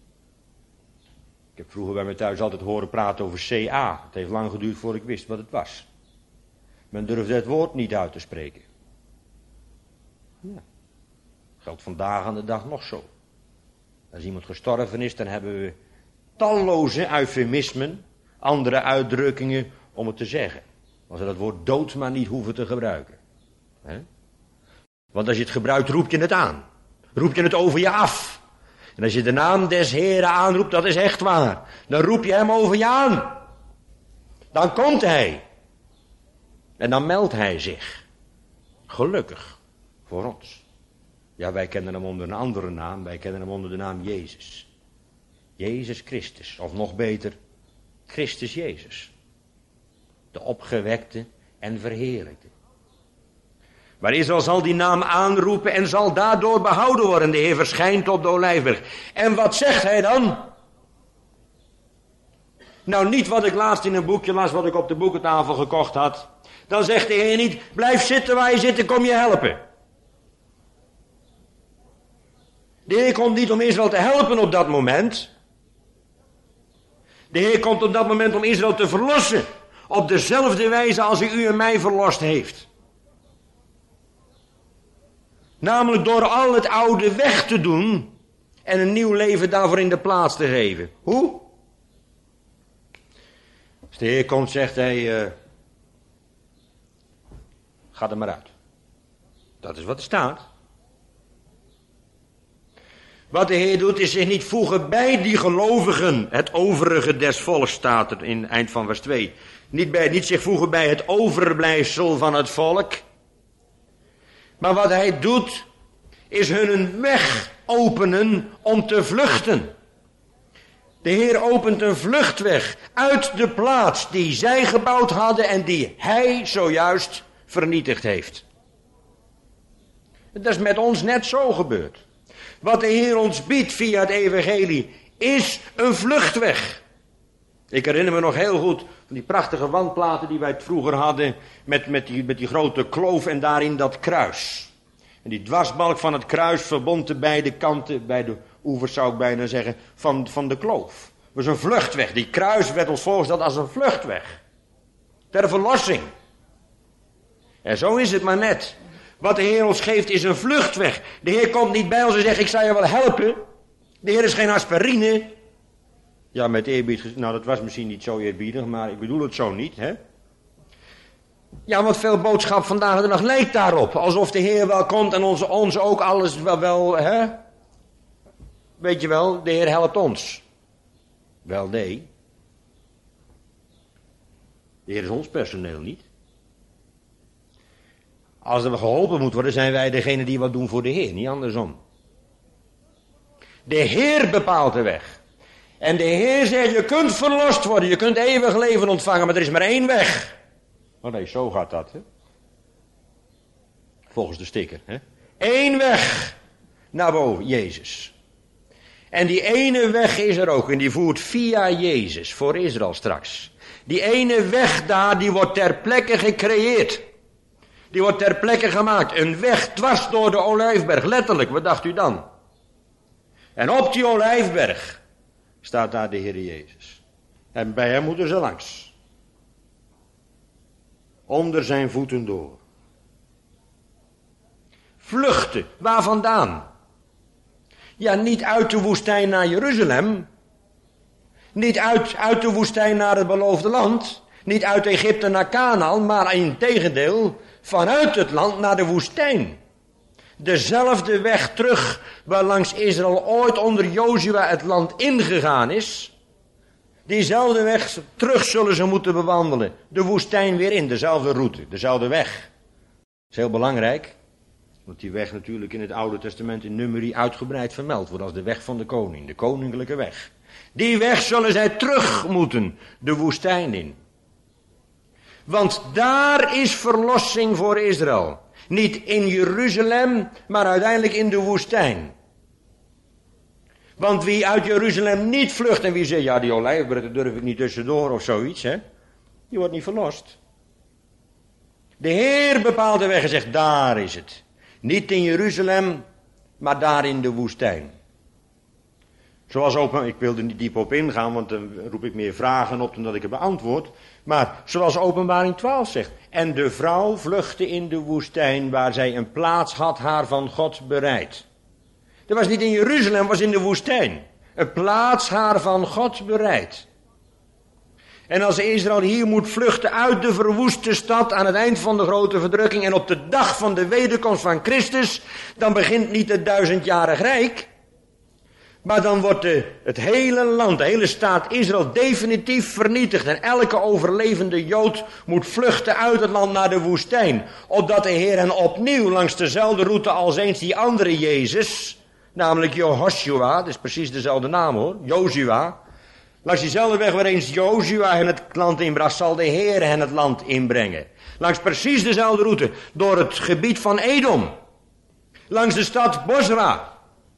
Ik heb vroeger bij mij thuis altijd horen praten over CA. Het heeft lang geduurd voordat ik wist wat het was. Men durfde het woord niet uit te spreken. Ja. Geldt vandaag aan de dag nog zo. Als iemand gestorven is, dan hebben we talloze eufemismen, andere uitdrukkingen om het te zeggen. Als we dat woord dood maar niet hoeven te gebruiken. He? Want als je het gebruikt, roep je het aan. Roep je het over je af. En als je de naam des Heeren aanroept, dat is echt waar. Dan roep je hem over je aan. Dan komt hij. En dan meldt hij zich. Gelukkig voor ons. Ja, wij kennen hem onder een andere naam. Wij kennen hem onder de naam Jezus. Jezus Christus. Of nog beter, Christus Jezus. De opgewekte en verheerlijkte. Maar Israël zal die naam aanroepen en zal daardoor behouden worden. De Heer verschijnt op de Olijfberg. En wat zegt hij dan? Nou, niet wat ik laatst in een boekje las, wat ik op de boekentafel gekocht had. Dan zegt de Heer niet, blijf zitten waar je zit, ik kom je helpen. De Heer komt niet om Israël te helpen op dat moment. De Heer komt op dat moment om Israël te verlossen. Op dezelfde wijze als hij u en mij verlost heeft. Namelijk door al het oude weg te doen en een nieuw leven daarvoor in de plaats te geven. Hoe? Als de Heer komt, zegt hij, ga er maar uit. Dat is wat er staat. Wat de Heer doet is zich niet voegen bij die gelovigen. Het overige des volks staat er in eind van vers 2. Niet zich voegen bij het overblijfsel van het volk. Maar wat hij doet, is hun een weg openen om te vluchten. De Heer opent een vluchtweg uit de plaats die zij gebouwd hadden en die Hij zojuist vernietigd heeft. Dat is met ons net zo gebeurd. Wat de Heer ons biedt via het evangelie is een vluchtweg. Ik herinner me nog heel goed van die prachtige wandplaten die wij vroeger hadden met die grote kloof en daarin dat kruis. En die dwarsbalk van het kruis verbond de beide kanten, bij de oevers zou ik bijna zeggen, van de kloof. Dat was een vluchtweg. Die kruis werd ons voorgesteld als een vluchtweg. Ter verlossing. En zo is het maar net. Wat de Heer ons geeft is een vluchtweg. De Heer komt niet bij ons en zegt, ik zal je wel helpen. De Heer is geen aspirine. Ja, met eerbied, nou dat was misschien niet zo eerbiedig, maar ik bedoel het zo niet, hè. Ja, want veel boodschap vandaag de dag lijkt daarop. Alsof de Heer wel komt en ons ook alles wel, hè. Weet je wel, de Heer helpt ons. Wel nee. De Heer is ons personeel niet. Als er geholpen moet worden, zijn wij degene die wat doen voor de Heer, niet andersom. De Heer bepaalt de weg. En de Heer zegt, je kunt verlost worden, je kunt eeuwig leven ontvangen, maar er is maar één weg. Oh nee, zo gaat dat, hè. Volgens de sticker, hè. Eén weg naar boven, Jezus. En die ene weg is er ook, en die voert via Jezus, voor Israël straks. Die ene weg daar, die wordt ter plekke gecreëerd. Die wordt ter plekke gemaakt. Een weg dwars door de Olijfberg, letterlijk, wat dacht u dan? En op die Olijfberg staat daar de Heer Jezus. En bij hem moeten ze langs. Onder zijn voeten door. Vluchten, waar vandaan? Ja, niet uit de woestijn naar Jeruzalem. Niet uit de woestijn naar het beloofde land. Niet uit Egypte naar Kanaan, maar integendeel vanuit het land naar de woestijn. Dezelfde weg terug waarlangs Israël ooit onder Jozua het land ingegaan is. Diezelfde weg terug zullen ze moeten bewandelen. De woestijn weer in, dezelfde route, dezelfde weg. Dat is heel belangrijk. Want die weg natuurlijk in het Oude Testament in Numeri uitgebreid vermeld wordt als de weg van de koning, de koninklijke weg. Die weg zullen zij terug moeten, de woestijn in. Want daar is verlossing voor Israël. Niet in Jeruzalem, maar uiteindelijk in de woestijn. Want wie uit Jeruzalem niet vlucht en wie zegt, ja die Olijfberg, daar durf ik niet tussendoor of zoiets, hè. Die wordt niet verlost. De Heer bepaalt de weg en zegt, daar is het. Niet in Jeruzalem, maar daar in de woestijn. Zoals ook, ik wil er niet diep op ingaan, want dan roep ik meer vragen op dan dat ik het beantwoord. Maar zoals Openbaring 12 zegt. En de vrouw vluchtte in de woestijn waar zij een plaats had haar van God bereid. Dat was niet in Jeruzalem, was in de woestijn. Een plaats haar van God bereid. En als Israël hier moet vluchten uit de verwoeste stad aan het eind van de grote verdrukking en op de dag van de wederkomst van Christus, dan begint niet het 1000-jarig rijk. Maar dan wordt het hele land, de hele staat Israël definitief vernietigd. En elke overlevende Jood moet vluchten uit het land naar de woestijn. Opdat de Heer hen opnieuw langs dezelfde route als eens die andere Jezus, namelijk Jehoshua, dat is precies dezelfde naam hoor, Jozua. Langs diezelfde weg waar eens Jozua hen het land inbracht, zal de Heer hen het land inbrengen. Langs precies dezelfde route, door het gebied van Edom. Langs de stad Bosra.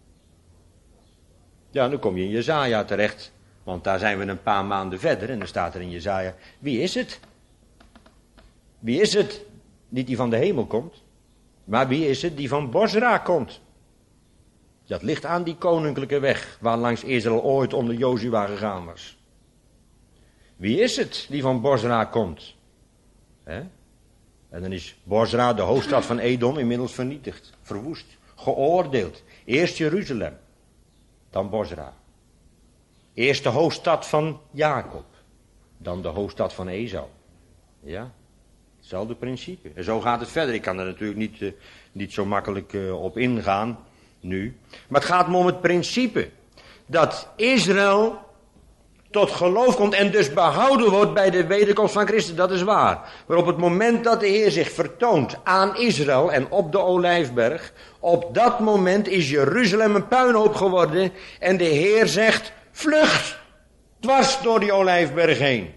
Ja, dan kom je in Jesaja terecht, want daar zijn we een paar maanden verder en dan staat er in Jesaja, wie is het? Wie is het? Niet die van de hemel komt, maar wie is het die van Bosra komt? Dat ligt aan die koninklijke weg, waar langs Israël ooit onder Jozua gegaan was. Wie is het die van Bosra komt? En dan is Bosra, de hoofdstad van Edom, inmiddels vernietigd, verwoest, geoordeeld. Eerst Jeruzalem. Dan Bosra. Eerst de hoofdstad van Jacob. Dan de hoofdstad van Esau. Ja, hetzelfde principe. En zo gaat het verder. Ik kan er natuurlijk niet zo makkelijk op ingaan nu. Maar het gaat me om het principe. Dat Israël tot geloof komt en dus behouden wordt bij de wederkomst van Christus, dat is waar. Maar op het moment dat de Heer zich vertoont aan Israël en op de Olijfberg, op dat moment is Jeruzalem een puinhoop geworden en de Heer zegt, vlucht, dwars door die Olijfberg heen.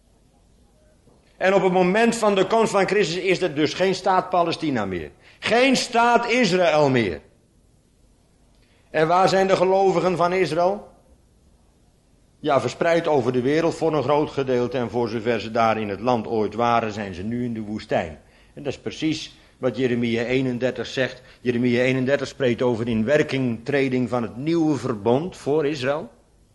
En op het moment van de komst van Christus is er dus geen staat Palestina meer. Geen staat Israël meer. En waar zijn de gelovigen van Israël? Ja, verspreid over de wereld voor een groot gedeelte. En voor zover ze daar in het land ooit waren, zijn ze nu in de woestijn. En dat is precies wat Jeremia 31 zegt. Jeremia 31 spreekt over inwerkingtreding van het nieuwe verbond voor Israël.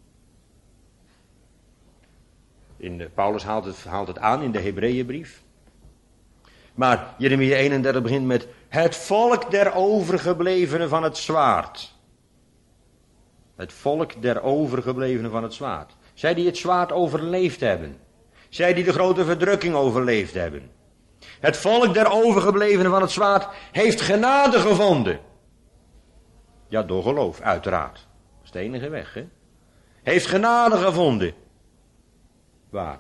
Paulus haalt het aan in de Hebreeënbrief. Maar Jeremia 31 begint met het volk der overgeblevenen van het zwaard. Het volk der overgeblevenen van het zwaard. Zij die het zwaard overleefd hebben. Zij die de grote verdrukking overleefd hebben. Het volk der overgeblevenen van het zwaard heeft genade gevonden. Ja, door geloof, uiteraard. Dat is de enige weg, hè. Heeft genade gevonden. Waar?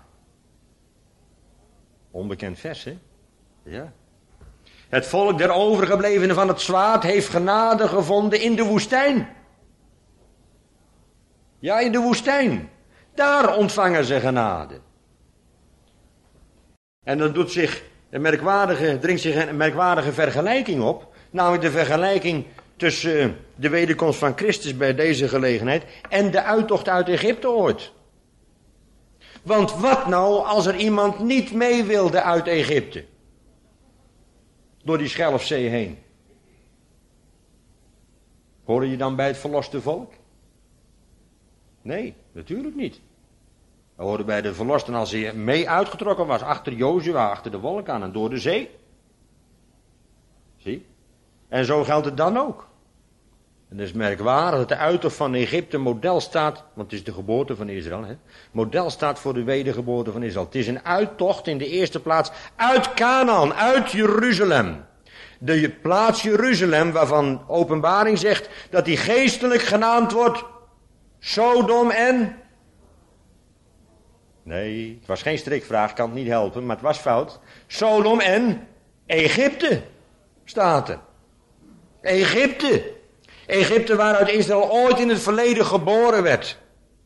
Onbekend vers, hè? Ja. Het volk der overgeblevenen van het zwaard heeft genade gevonden in de woestijn. Ja, in de woestijn. Daar ontvangen ze genade. En dan dringt zich een merkwaardige vergelijking op. Namelijk de vergelijking tussen de wederkomst van Christus bij deze gelegenheid en de uittocht uit Egypte ooit. Want wat nou als er iemand niet mee wilde uit Egypte? Door die Schelfzee heen. Hoorde je dan bij het verloste volk? Nee, natuurlijk niet. We hoorden bij de verlosten als hij mee uitgetrokken was, achter Jozua, achter de wolk aan en door de zee. Zie? En zo geldt het dan ook. En het is merkwaardig dat de uittocht van Egypte model staat, want het is de geboorte van Israël, hè? Model staat voor de wedergeboorte van Israël. Het is een uittocht in de eerste plaats uit Canaan, uit Jeruzalem. De plaats Jeruzalem waarvan Openbaring zegt dat die geestelijk genaamd wordt Sodom en... Nee, het was geen strikvraag, kan het niet helpen, maar het was fout. Sodom en Egypte staat er. Egypte. Egypte waaruit Israël ooit in het verleden geboren werd.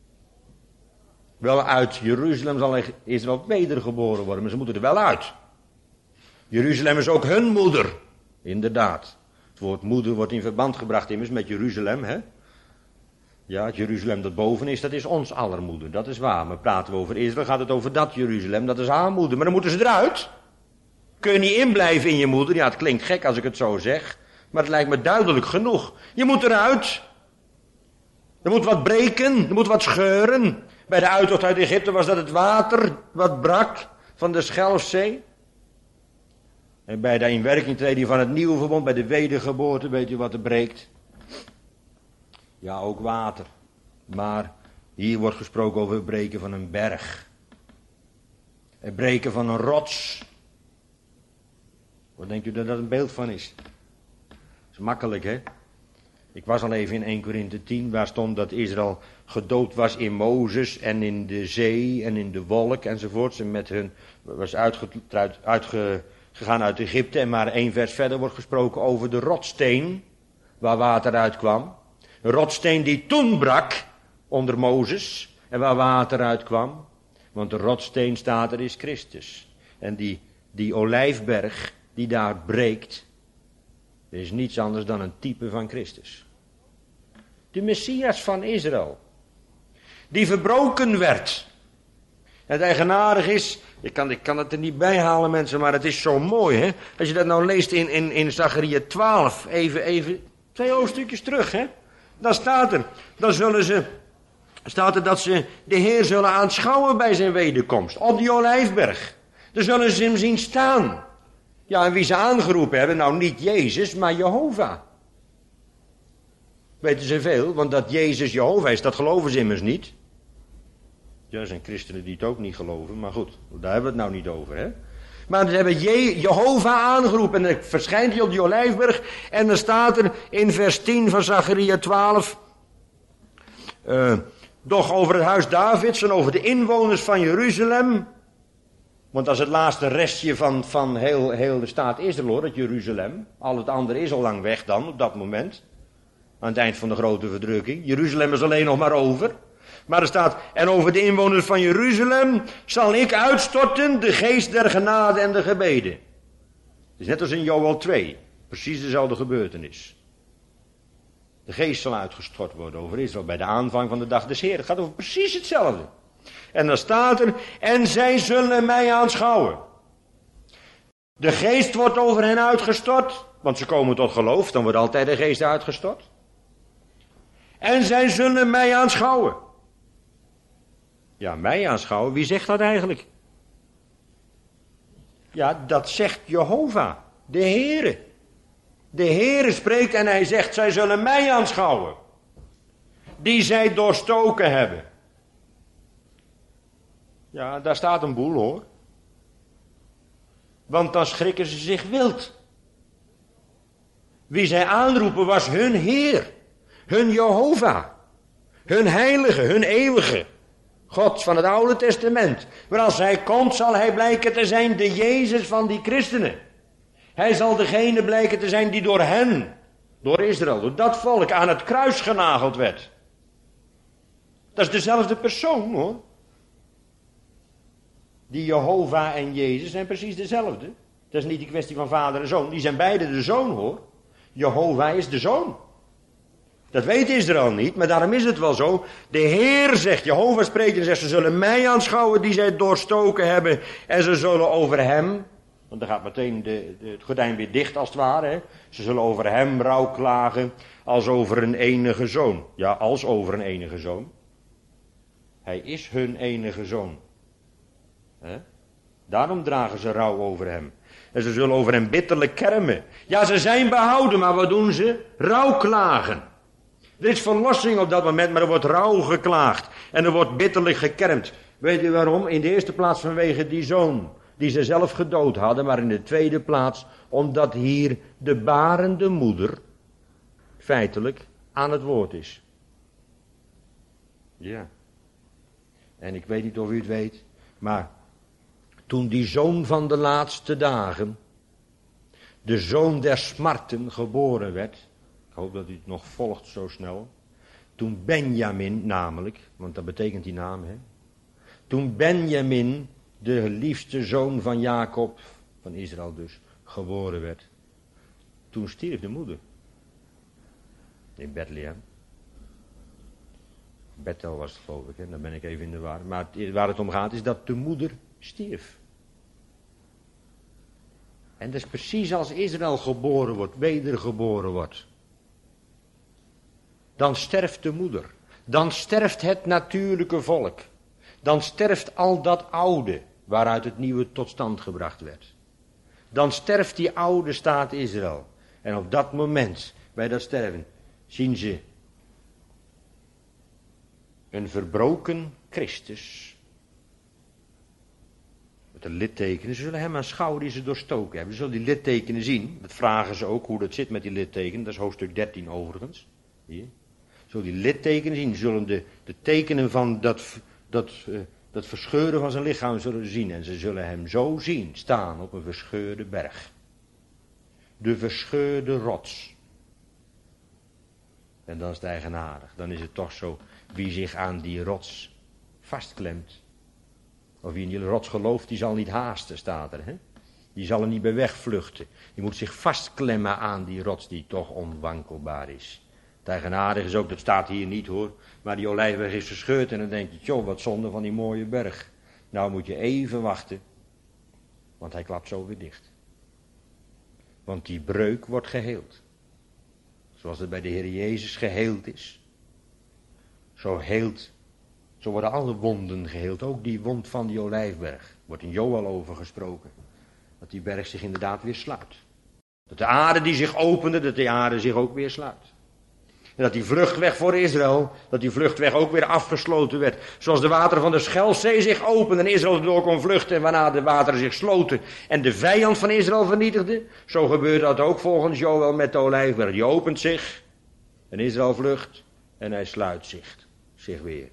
Wel uit Jeruzalem zal Israël wedergeboren worden, maar ze moeten er wel uit. Jeruzalem is ook hun moeder, inderdaad. Het woord moeder wordt in verband gebracht immers met Jeruzalem, hè. Ja, het Jeruzalem dat boven is, dat is ons aller moeder, dat is waar. Maar praten we over Israël, gaat het over dat Jeruzalem, dat is haar moeder. Maar dan moeten ze eruit. Kun je niet inblijven in je moeder? Ja, het klinkt gek als ik het zo zeg. Maar het lijkt me duidelijk genoeg. Je moet eruit. Er moet wat breken, er moet wat scheuren. Bij de uittocht uit Egypte was dat het water wat brak van de Schelfzee. En bij de inwerkingtreding van het nieuwe verbond, bij de wedergeboorte, weet je wat er breekt? Ja, ook water. Maar hier wordt gesproken over het breken van een berg. Het breken van een rots. Wat denkt u dat dat een beeld van is? Dat is makkelijk, hè? Ik was al even in 1 Korinthe 10, waar stond dat Israël gedoopt was in Mozes en in de zee en in de wolk enzovoorts. En met hun was uitgegaan uit Egypte. En maar 1 vers verder wordt gesproken over de rotsteen waar water uitkwam. Een rotsteen die toen brak onder Mozes en waar water uitkwam. Want de rotsteen staat er is Christus. En die olijfberg die daar breekt, is niets anders dan een type van Christus. De Messias van Israël. Die verbroken werd. Het eigenaardig is, ik kan het er niet bij halen mensen, maar het is zo mooi, hè. Als je dat nou leest in Zacharia 12, even 2 hoofdstukjes terug, hè. Dan staat er dat ze de Heer zullen aanschouwen bij zijn wederkomst. Op die olijfberg. Dan zullen ze hem zien staan. Ja, en wie ze aangeroepen hebben, nou niet Jezus, maar Jehovah. Weten ze veel, want dat Jezus Jehovah is, dat geloven ze immers niet. Ja, er zijn christenen die het ook niet geloven, maar goed, daar hebben we het nou niet over, hè. Maar ze hebben Jehovah aangeroepen en dan verschijnt hij op die olijfberg en dan staat er in vers 10 van Zacharia 12... doch over het huis Davids en over de inwoners van Jeruzalem. Want dat is het laatste restje van heel de staat Israël, hoor, het Jeruzalem. Al het andere is al lang weg dan, op dat moment. Aan het eind van de grote verdrukking. Jeruzalem is alleen nog maar over. Maar er staat, en over de inwoners van Jeruzalem zal ik uitstorten de geest der genade en de gebeden. Het is net als in Joël 2, precies dezelfde gebeurtenis. De geest zal uitgestort worden over Israël bij de aanvang van de dag des Heeren. Het gaat over precies hetzelfde. En dan staat er, en zij zullen mij aanschouwen. De geest wordt over hen uitgestort, want ze komen tot geloof, dan wordt altijd de geest uitgestort. En zij zullen mij aanschouwen. Ja, mij aanschouwen, wie zegt dat eigenlijk? Ja, dat zegt Jehovah, de Heere. De Heere spreekt en hij zegt, zij zullen mij aanschouwen. Die zij doorstoken hebben. Ja, daar staat een boel, hoor. Want dan schrikken ze zich wild. Wie zij aanroepen was hun Heer. Hun Jehovah. Hun heilige, hun eeuwige. God van het Oude Testament. Maar als hij komt zal hij blijken te zijn de Jezus van die christenen. Hij zal degene blijken te zijn die door hen, door Israël, door dat volk aan het kruis genageld werd. Dat is dezelfde persoon, hoor. Die Jehovah en Jezus zijn precies dezelfde. Dat is niet die kwestie van vader en zoon. Die zijn beide de zoon, hoor. Jehovah is de zoon. Dat weet Israël niet, maar daarom is het wel zo. De Heer zegt, Jehovah spreekt en zegt, ze zullen mij aanschouwen die zij doorstoken hebben. En ze zullen over hem, want dan gaat meteen het gordijn weer dicht als het ware. Hè? Ze zullen over hem rouw klagen als over een enige zoon. Ja, als over een enige zoon. Hij is hun enige zoon. Hè? Daarom dragen ze rouw over hem. En ze zullen over hem bitterlijk kermen. Ja, ze zijn behouden, maar wat doen ze? Rouw klagen. Er is verlossing op dat moment, maar er wordt rouw geklaagd. En er wordt bitterlijk gekermd. Weet u waarom? In de eerste plaats vanwege die zoon die ze zelf gedood hadden. Maar in de tweede plaats omdat hier de barende moeder feitelijk aan het woord is. Ja. En ik weet niet of u het weet, maar toen die zoon van de laatste dagen, de zoon der smarten, geboren werd. Ik hoop dat u het nog volgt zo snel. Toen Benjamin namelijk, want dat betekent die naam, hè. Toen Benjamin, de liefste zoon van Jacob, van Israël dus, geboren werd. Toen stierf de moeder. In Bethlehem. Bethel was het, geloof ik, hè. Dan ben ik even in de war. Maar waar het om gaat is dat de moeder stierf. En dat is precies als Israël geboren wordt, wedergeboren wordt. Dan sterft de moeder. Dan sterft het natuurlijke volk. Dan sterft al dat oude waaruit het nieuwe tot stand gebracht werd. Dan sterft die oude staat Israël. En op dat moment, bij dat sterven, zien ze een verbroken Christus. Met de littekenen. Ze zullen hem aanschouwen die ze doorstoken hebben. Ze zullen die littekenen zien. Dat vragen ze ook, hoe dat zit met die littekenen. Dat is hoofdstuk 13 overigens. Hier. Zullen die littekenen zien. Zullen de tekenen van dat verscheuren van zijn lichaam zullen zien. En ze zullen hem zo zien staan op een verscheurde berg. De verscheurde rots. En dan is het eigenaardig. Dan is het toch zo, wie zich aan die rots vastklemt. Of wie in die rots gelooft, die zal niet haasten, staat er. Hè? Die zal er niet bij wegvluchten. Die moet zich vastklemmen aan die rots die toch onwankelbaar is. Het eigenaardige is ook, dat staat hier niet hoor. Maar die olijfberg is verscheurd en dan denk je, joh, wat zonde van die mooie berg. Nou moet je even wachten. Want hij klapt zo weer dicht. Want die breuk wordt geheeld. Zoals het bij de Heer Jezus geheeld is. Zo worden alle wonden geheeld. Ook die wond van die olijfberg. Wordt in Joël over gesproken. Dat die berg zich inderdaad weer sluit. Dat de aarde die zich opende, dat de aarde zich ook weer sluit. En dat die vluchtweg voor Israël, dat die vluchtweg ook weer afgesloten werd. Zoals de wateren van de Schelzee zich openden en Israël door kon vluchten. En waarna de wateren zich sloten en de vijand van Israël vernietigde. Zo gebeurt dat ook volgens Joël met de olijfberg. Die opent zich en Israël vlucht en hij sluit zich weer.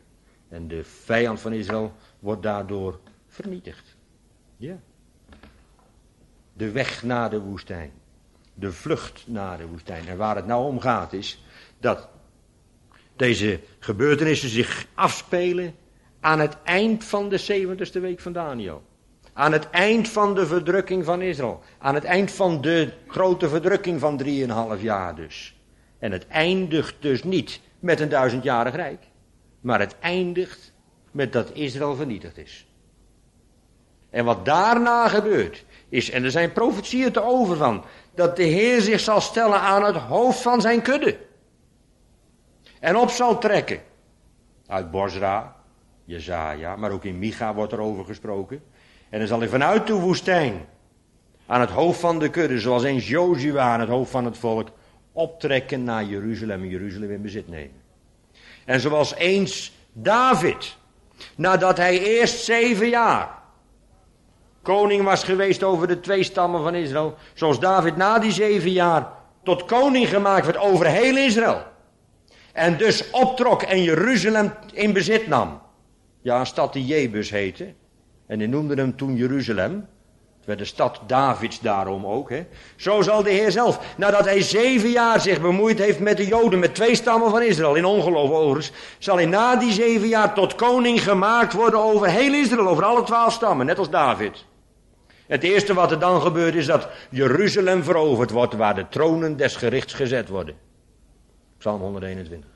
En de vijand van Israël wordt daardoor vernietigd. Ja. De weg naar de woestijn. De vlucht naar de woestijn. En waar het nou om gaat is dat deze gebeurtenissen zich afspelen aan het eind van de 70ste week van Daniel. Aan het eind van de verdrukking van Israël. Aan het eind van de grote verdrukking van 3,5 jaar dus. En het eindigt dus niet met een 1000-jarig rijk. Maar het eindigt met dat Israël vernietigd is. En wat daarna gebeurt is, en er zijn profetieën te over van, dat de Heer zich zal stellen aan het hoofd van zijn kudde. En op zal trekken. Uit Bosra, Jesaja, maar ook in Micha wordt er over gesproken. En dan zal hij vanuit de woestijn aan het hoofd van de kudde, zoals eens Jozua aan het hoofd van het volk, optrekken naar Jeruzalem en Jeruzalem in bezit nemen. En zoals eens David, nadat hij eerst 7 jaar koning was geweest over de 2 stammen van Israël, zoals David na die 7 jaar tot koning gemaakt werd over heel Israël. En dus optrok en Jeruzalem in bezit nam. Ja, een stad die Jebus heette. En die noemden hem toen Jeruzalem. Het werd de stad Davids daarom ook. Hè. Zo zal de Heer zelf, nadat hij 7 jaar zich bemoeid heeft met de Joden, met 2 stammen van Israël, in ongeloof overigens, zal hij na die 7 jaar tot koning gemaakt worden over heel Israël, over alle 12 stammen, net als David. Het eerste wat er dan gebeurt is dat Jeruzalem veroverd wordt, waar de tronen des gerichts gezet worden. Psalm 121.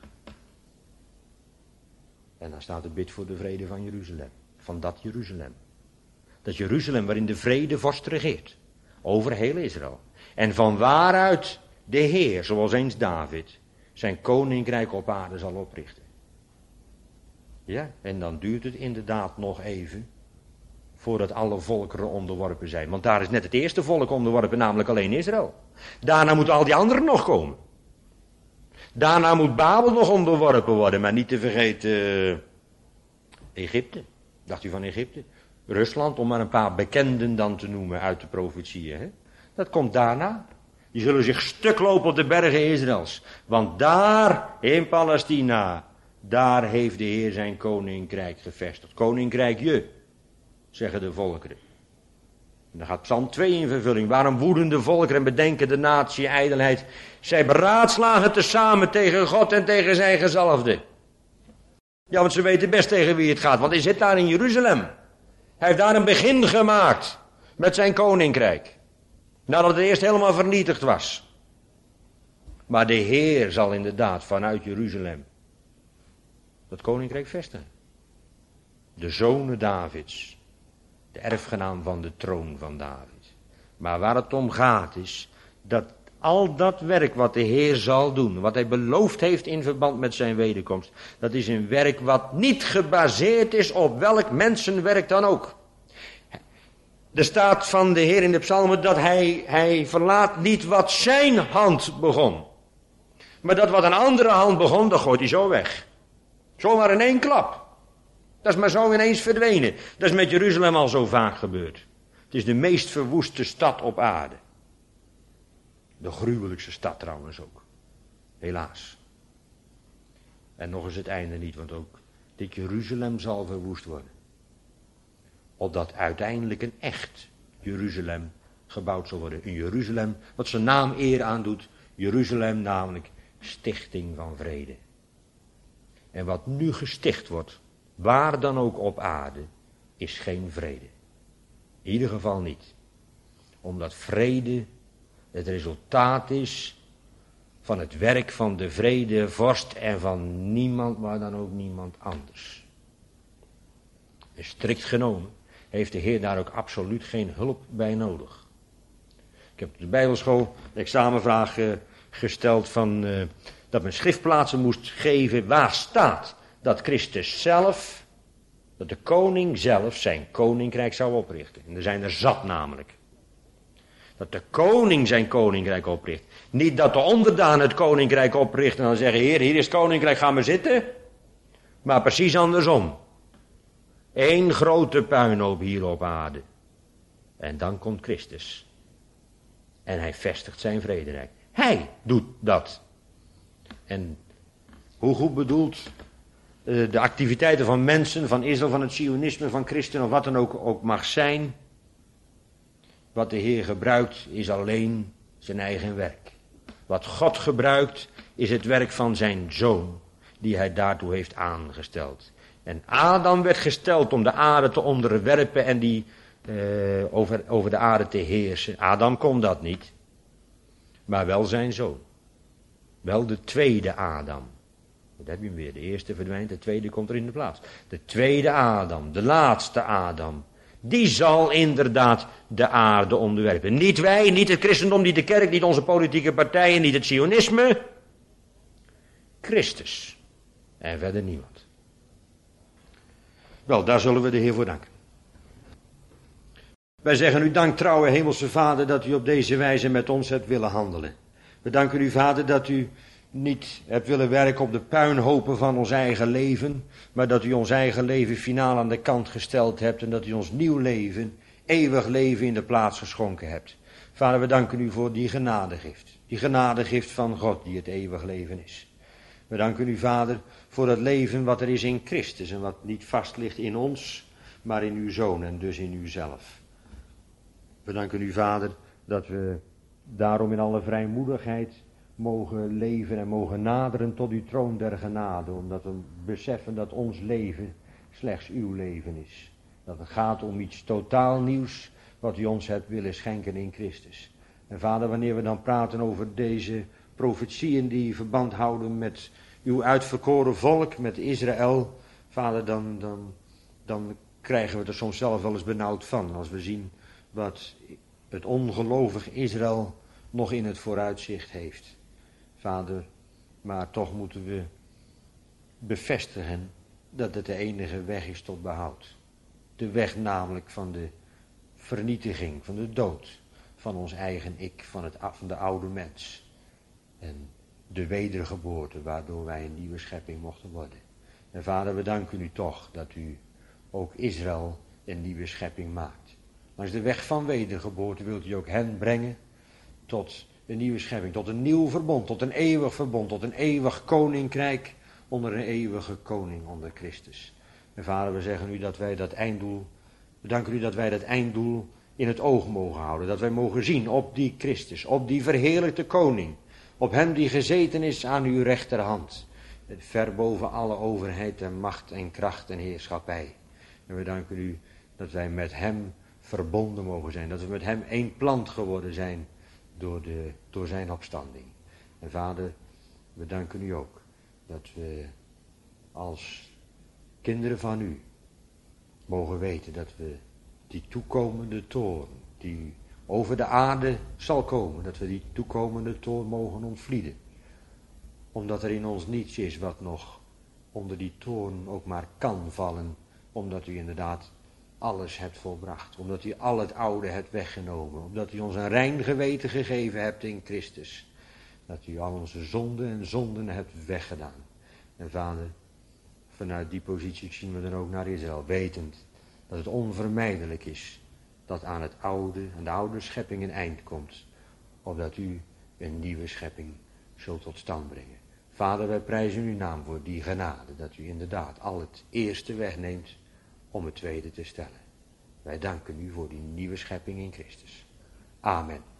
En dan staat de bid voor de vrede van Jeruzalem. Van dat Jeruzalem. Dat Jeruzalem waarin de vrede vorst regeert. Over heel Israël. En van waaruit de Heer, zoals eens David, zijn koninkrijk op aarde zal oprichten. Ja, en dan duurt het inderdaad nog even voordat alle volkeren onderworpen zijn. Want daar is net het eerste volk onderworpen, namelijk alleen Israël. Daarna moeten al die anderen nog komen. Daarna moet Babel nog onderworpen worden, maar niet te vergeten Egypte. Dacht u van Egypte? Rusland, om maar een paar bekenden dan te noemen uit de profetieën. Hè? Dat komt daarna. Die zullen zich stuk lopen op de bergen Israëls. Want daar, in Palestina, daar heeft de Heer zijn koninkrijk gevestigd. Koninkrijkje, zeggen de volkeren. En dan gaat Psalm 2 in vervulling. Waarom woeden de volkeren en bedenken de natie ijdelheid? Zij beraadslagen tezamen tegen God en tegen zijn gezalfde. Ja, want ze weten best tegen wie het gaat. Want hij zit daar in Jeruzalem. Hij heeft daar een begin gemaakt met zijn koninkrijk. Nadat het eerst helemaal vernietigd was. Maar de Heer zal inderdaad vanuit Jeruzalem dat koninkrijk vestigen. De zonen Davids. De erfgenaam van de troon van David. Maar waar het om gaat is dat al dat werk wat de Heer zal doen, wat hij beloofd heeft in verband met zijn wederkomst, dat is een werk wat niet gebaseerd is op welk mensenwerk dan ook. Er staat van de Heer in de psalmen dat hij verlaat niet wat zijn hand begon. Maar dat wat een andere hand begon, dat gooit hij zo weg. Zomaar in 1 klap. Dat is maar zo ineens verdwenen. Dat is met Jeruzalem al zo vaak gebeurd. Het is de meest verwoeste stad op aarde. De gruwelijkste stad trouwens ook. Helaas. En nog is het einde niet, want ook dit Jeruzalem zal verwoest worden. Opdat uiteindelijk een echt Jeruzalem gebouwd zal worden. Een Jeruzalem wat zijn naam eer aandoet. Jeruzalem namelijk stichting van vrede. En wat nu gesticht wordt, waar dan ook op aarde, is geen vrede. In ieder geval niet. Omdat vrede het resultaat is van het werk van de vredevorst en van niemand, maar dan ook niemand anders. En strikt genomen heeft de Heer daar ook absoluut geen hulp bij nodig. Ik heb op de Bijbelschool de examenvraag gesteld van dat men schriftplaatsen moest geven waar staat dat Christus zelf, dat de koning zelf zijn koninkrijk zou oprichten. En er zijn er zat namelijk. Dat de koning zijn koninkrijk opricht. Niet dat de onderdaan het koninkrijk opricht en dan zeggen, Heer, hier is het koninkrijk, ga maar zitten. Maar precies andersom. 1 grote puinhoop hier op aarde. En dan komt Christus. En hij vestigt zijn vrederijk. Hij doet dat. En hoe goed bedoeld, de activiteiten van mensen, van Israël, van het Zionisme, van christenen of wat dan ook mag zijn. Wat de Heer gebruikt is alleen zijn eigen werk. Wat God gebruikt is het werk van zijn Zoon, die hij daartoe heeft aangesteld. En Adam werd gesteld om de aarde te onderwerpen en die over de aarde te heersen. Adam kon dat niet, maar wel zijn zoon. Wel de tweede Adam. Dat heb je hem weer. De eerste verdwijnt, de tweede komt er in de plaats. De tweede Adam, de laatste Adam. Die zal inderdaad de aarde onderwerpen. Niet wij, niet het christendom, niet de kerk, niet onze politieke partijen, niet het Zionisme. Christus. En verder niemand. Wel, daar zullen we de Heer voor danken. Wij zeggen u dank, trouwe hemelse Vader, dat u op deze wijze met ons hebt willen handelen. We danken u, Vader, dat u niet hebt willen werken op de puinhopen van ons eigen leven, maar dat u ons eigen leven finaal aan de kant gesteld hebt en dat u ons nieuw leven, eeuwig leven in de plaats geschonken hebt. Vader, we danken u voor die genadegift. Die genadegift van God die het eeuwig leven is. We danken u, Vader, voor het leven wat er is in Christus en wat niet vast ligt in ons, maar in uw Zoon en dus in uzelf. We danken u, Vader, dat we daarom in alle vrijmoedigheid mogen leven en mogen naderen tot uw troon der genade, omdat we beseffen dat ons leven slechts uw leven is. Dat het gaat om iets totaal nieuws wat u ons hebt willen schenken in Christus. En Vader, wanneer we dan praten over deze profetieën die verband houden met uw uitverkoren volk, met Israël, Vader, dan krijgen we er soms zelf wel eens benauwd van, als we zien wat het ongelovig Israël nog in het vooruitzicht heeft. Vader, maar toch moeten we bevestigen dat het de enige weg is tot behoud. De weg namelijk van de vernietiging, van de dood, van ons eigen ik, van de oude mens. En de wedergeboorte waardoor wij een nieuwe schepping mochten worden. En Vader, we danken u toch dat u ook Israël een nieuwe schepping maakt. Langs de weg van wedergeboorte wilt u ook hen brengen tot een nieuwe schepping, tot een nieuw verbond, tot een eeuwig verbond, tot een eeuwig koninkrijk onder een eeuwige koning, onder Christus. En Vader, we zeggen u dat wij dat einddoel, we danken u dat wij dat einddoel in het oog mogen houden. Dat wij mogen zien op die Christus, op die verheerlijkte koning, op hem die gezeten is aan uw rechterhand. Ver boven alle overheid en macht en kracht en heerschappij. En we danken u dat wij met hem verbonden mogen zijn. Dat we met hem één plant geworden zijn door zijn opstanding. En Vader, we danken u ook dat we als kinderen van u mogen weten dat we die toekomende toorn die over de aarde zal komen, dat we die toekomende toorn mogen ontvlieden. Omdat er in ons niets is wat nog onder die toorn ook maar kan vallen, omdat u inderdaad alles hebt volbracht, omdat u al het oude hebt weggenomen, omdat u ons een rein geweten gegeven hebt in Christus, dat u al onze zonden hebt weggedaan. En Vader, vanuit die positie zien we dan ook naar Israël, wetend dat het onvermijdelijk is dat aan de oude schepping een eind komt, opdat u een nieuwe schepping zult tot stand brengen. Vader, wij prijzen uw naam voor die genade, dat u inderdaad al het eerste wegneemt om het tweede te stellen. Wij danken u voor die nieuwe schepping in Christus. Amen.